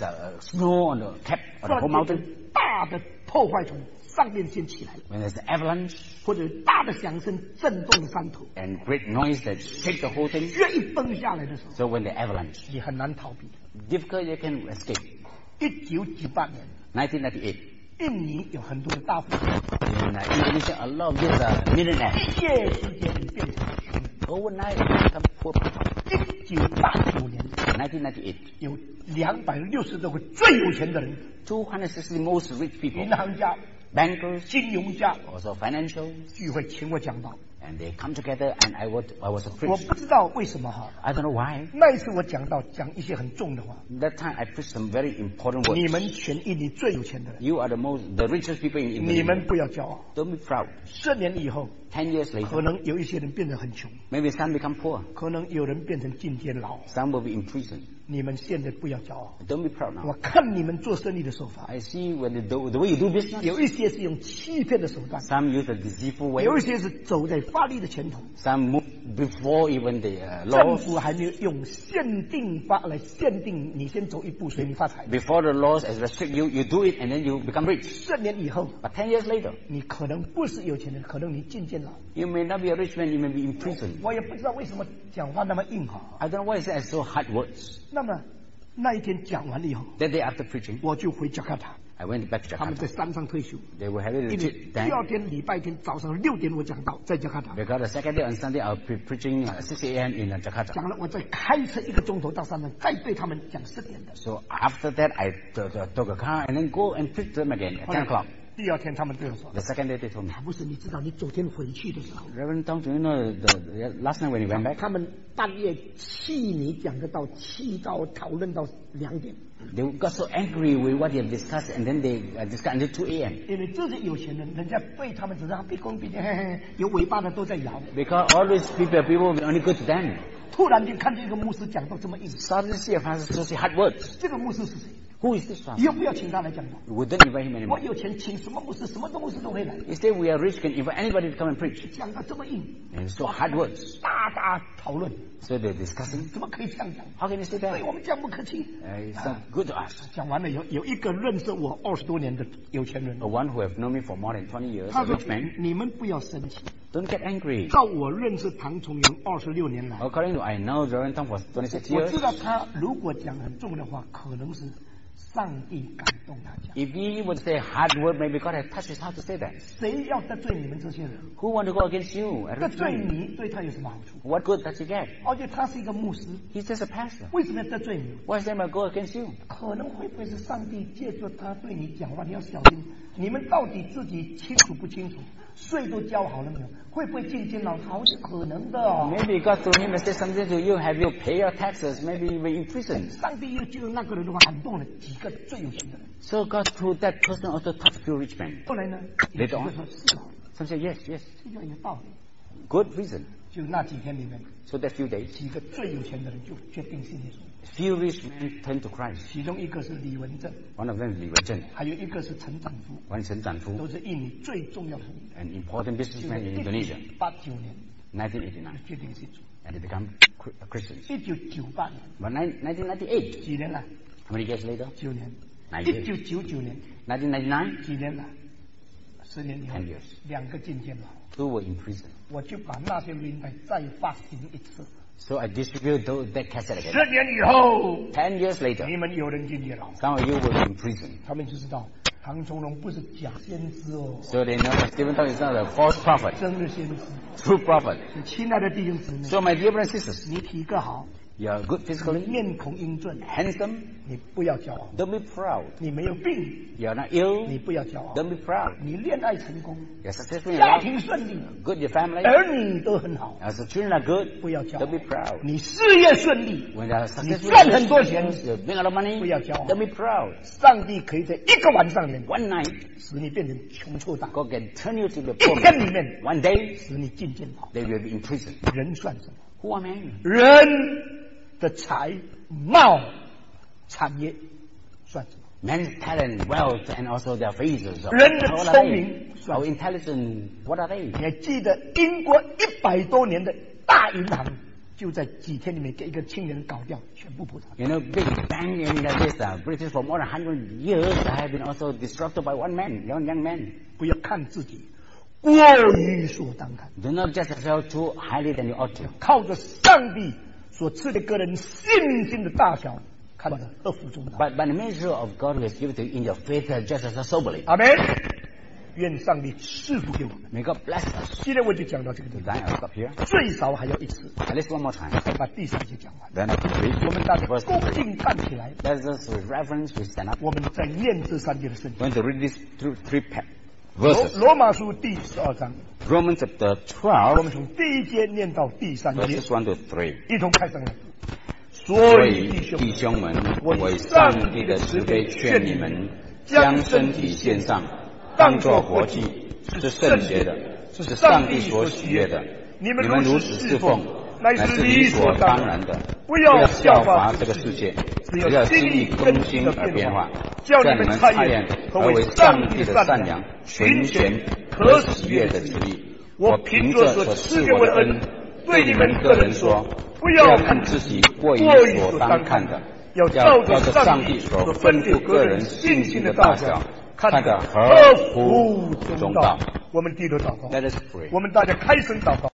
snow on the cap on the whole 突然 mountain, 间大的破坏从上面先起来了， when there's avalanche 或者大的响声震动山头， and great noise that shake the whole thing. 雪一崩下来的时候， So when the avalanche, 你很难逃避。 difficult you can escape. 1998年， 1998, 印尼有很多的大富豪， in Indonesia, a lot of these millionaires 一夜之间变成穷人。 overnight become poor people. 1989年， 1998, 有260多个最有钱的人， 260 most rich people, 银行家、 bankers, 金融家 also financial, 聚会请我讲道。 and they come together and I was a 我 priest. 不知道为什么哈， I don't know why. 那一次我讲一些很重的话。 That time I preached some very important 你 words. 们全印尼最有钱的人， You are the richest people in 你们 Indonesia. 不要骄傲。 Don't be proud. 10年以后， 10 years 可 later, 能有一些人变得很穷， maybe some become poor. 可能有人变成进监牢。 Some will be in prison. 你们现在不要骄傲。 Don't be proud 我 now. 看你们做生意的手法， I see when the way you do business, 有一些是用欺骗的手段， some use a deceitful way. 有一些是走在法律的前头。 Some move before even the 政 laws. 府还没有用限定法来限定你先走一步，所以你发财。 Before the laws as restrict you, you do it and then you become rich. 10年以后， But 10 years later, 你可能不是有钱人，可能你进监牢。 you may not be a rich man, you may be in prison. 我也不知道为什么讲话那么硬哈。 I don't know why I say so hard words. 那么那一天讲完了以后， That day after preaching, 我就回加卡塔， I went back to 他们在 Jakarta. 山上退休。 They were having a 因为 retreat 第 then. 二天礼拜天早上6点我讲到在加卡塔， Because the second day on Sunday, I'll be preaching 6 a.m. in Jakarta. 讲了我再开车1个钟头到山上，再对他们讲10点的。 So after that, I took a car and then go and preach to them again at 10 o'clock. 第二天他们对我说 The second day they told me, 不是，你知道你昨天回去的时候， Reverend Tong, do you know the last night when you went back? 他们半夜气你讲的到气到讨论到2点， They got so angry with what they have discussed and then they discussed until 2 a.m. 因为这些有钱人，人家对他们只是毕恭毕敬，嘿嘿，有尾巴的都在摇。 Because all these people will only go to them. 突然间看见一个牧师讲到这么硬， Suddenly see a pastor to say hard words. 这个牧师是谁？ Who is this 以 pastor? 后不要请他来讲道。 We don't invite him 我 anymore. 有钱，请什么牧师，什么牧师都会来。 Instead, we are rich, can invite anybody to come and preach. 讲到这么硬， And so hard words. 大讨论， So they're discussing. 怎么可以这样讲？ How can you say 对 that? 我们这样不客气。 It's not good to us. 讲完了以后，有一个认识我20多年的有钱人 The，one who have known me for more than 20 years, 他 a 说 rich man,：“ 你们不要生气。 don't get angry. 照我认识唐崇荣26年来， According to I know Reverend Tong for 26 我 years, 知道他如果讲很重的话，可能是上帝感动他讲。 If he would say hard word, maybe God had touched his heart to say that. 谁要得罪你们这些人？ Who want to go against you? 得罪你对他有什么好处？ What good does he get? 而且他是一个牧师， He's just a pastor. 为什么要得罪你？ Why does anyone go against you? 可能会不会是上帝借助他对你讲话？你要小心，你们到底自己清楚不清楚？税都交好了没有？会不会进监牢？好有可能的哦。 Maybe God told him to say something to you. Have you paid your taxes? Maybe you were in prison. 上帝又就那个人的话感动了几个最有钱的人。 So God through that person also touched few rich men. 后来呢， Later 有 on 几个说是哦， Some say yes, yes. 这就有道理。 Good reason. 就那几天里面， So that few days, 几个最有钱的人就决定信耶稣， few rich men turned to Christ. 其中一个是李文正， One of them is Li Wenzhen. 还有一个是陈长福， One is Chen Zhanfu, 都是印尼最重要的人。 an important businessman in Indonesia. 89年 1989. 决定信主， And they become Christians. 1998年 But 1998, 几年了？ how many years later? 9年。 9 years. 1999年 1999, 几年了？10年以后 10 years. 2个进监牢， two were in prison. 我就把那些录音带再发行一次。 So I distributed that cassette again. 10年以后， 10 years later, 你们有人进监牢， some of you were in prison. 他们就知道唐崇荣不是假先知哦， So they know that Stephen Tong is not a false prophet, 真的先知。 true prophet. 亲爱的弟兄姊妹， So my dear brothers and sisters, 你体格好， you are good 你 physically, 面孔英俊， handsome, 你不要骄傲； don't be proud. 你没有病， You are not 你 ill, 不要骄傲； don't be proud. 你恋爱成功， You are successful in 家 life, 庭顺利， good your family, 儿女都很好， as the children are good, 不要骄傲 don't be proud. 你事业顺利， When they are 你 successful, 赚很多钱， you bring a lot of money, 不要骄傲 don't be proud. 上帝可以在一个晚上里面 One night, 使你变成穷臭大， God can turn you to the 一 poor 天 man. 里面 One day, 使你进监牢。 they will be in prison. 人算什么？ Who are men? 人的才貌产业算什么？ Men's talent, wealth, and also their phases. 人的 What are 聪 they? 明算 How 什么？ intelligent? What are they? 你还记得英国100多年的大银行，就在几天里面给一个青年搞掉，全部破产。 You know, big bang in this British for more than 100 years have been also disrupted by one man, young man. 不要看自己过于所当看， Do not judge yourself too highly than you ought to. 靠着上帝所赐的个人信心的大小，看着合乎中道。 But by the measure of God who has given to you in your faith, judge yourself soberly. 阿门。愿上帝赐福给我们。 May God bless us. 今天我就讲到这个地方， Then I'll stop here. 最少还要一次， At least one more time. 才把第3节讲完。 Then I'll read 我们大家 verse 恭 3. 敬站起来， Let us with reverence we stand up. 我们再念这3节的圣经。 We're going to read these three 罗 verses. 罗马书第12章， Romans chapter 我 12, 们从第1节念到第3节， verses 1 to 3. 一同开声来。所所以以弟兄弟兄们， 我为上帝的慈悲劝你们，将身体献上，当作活祭，是圣洁的，是上帝所喜悦的。你们如此侍奉，乃是理所当然的。不要效法这个世界，只要经历更新而变化，叫你们察验何为上帝的善良、纯全、可喜悦的旨意。我凭着所赐给我的恩，对你们个人说，不要看自己过于所当看的，要照着上帝所吩咐个人信心的大小，看得合乎中道。 我们低头祷告， Let us pray. 我们大家开声祷告。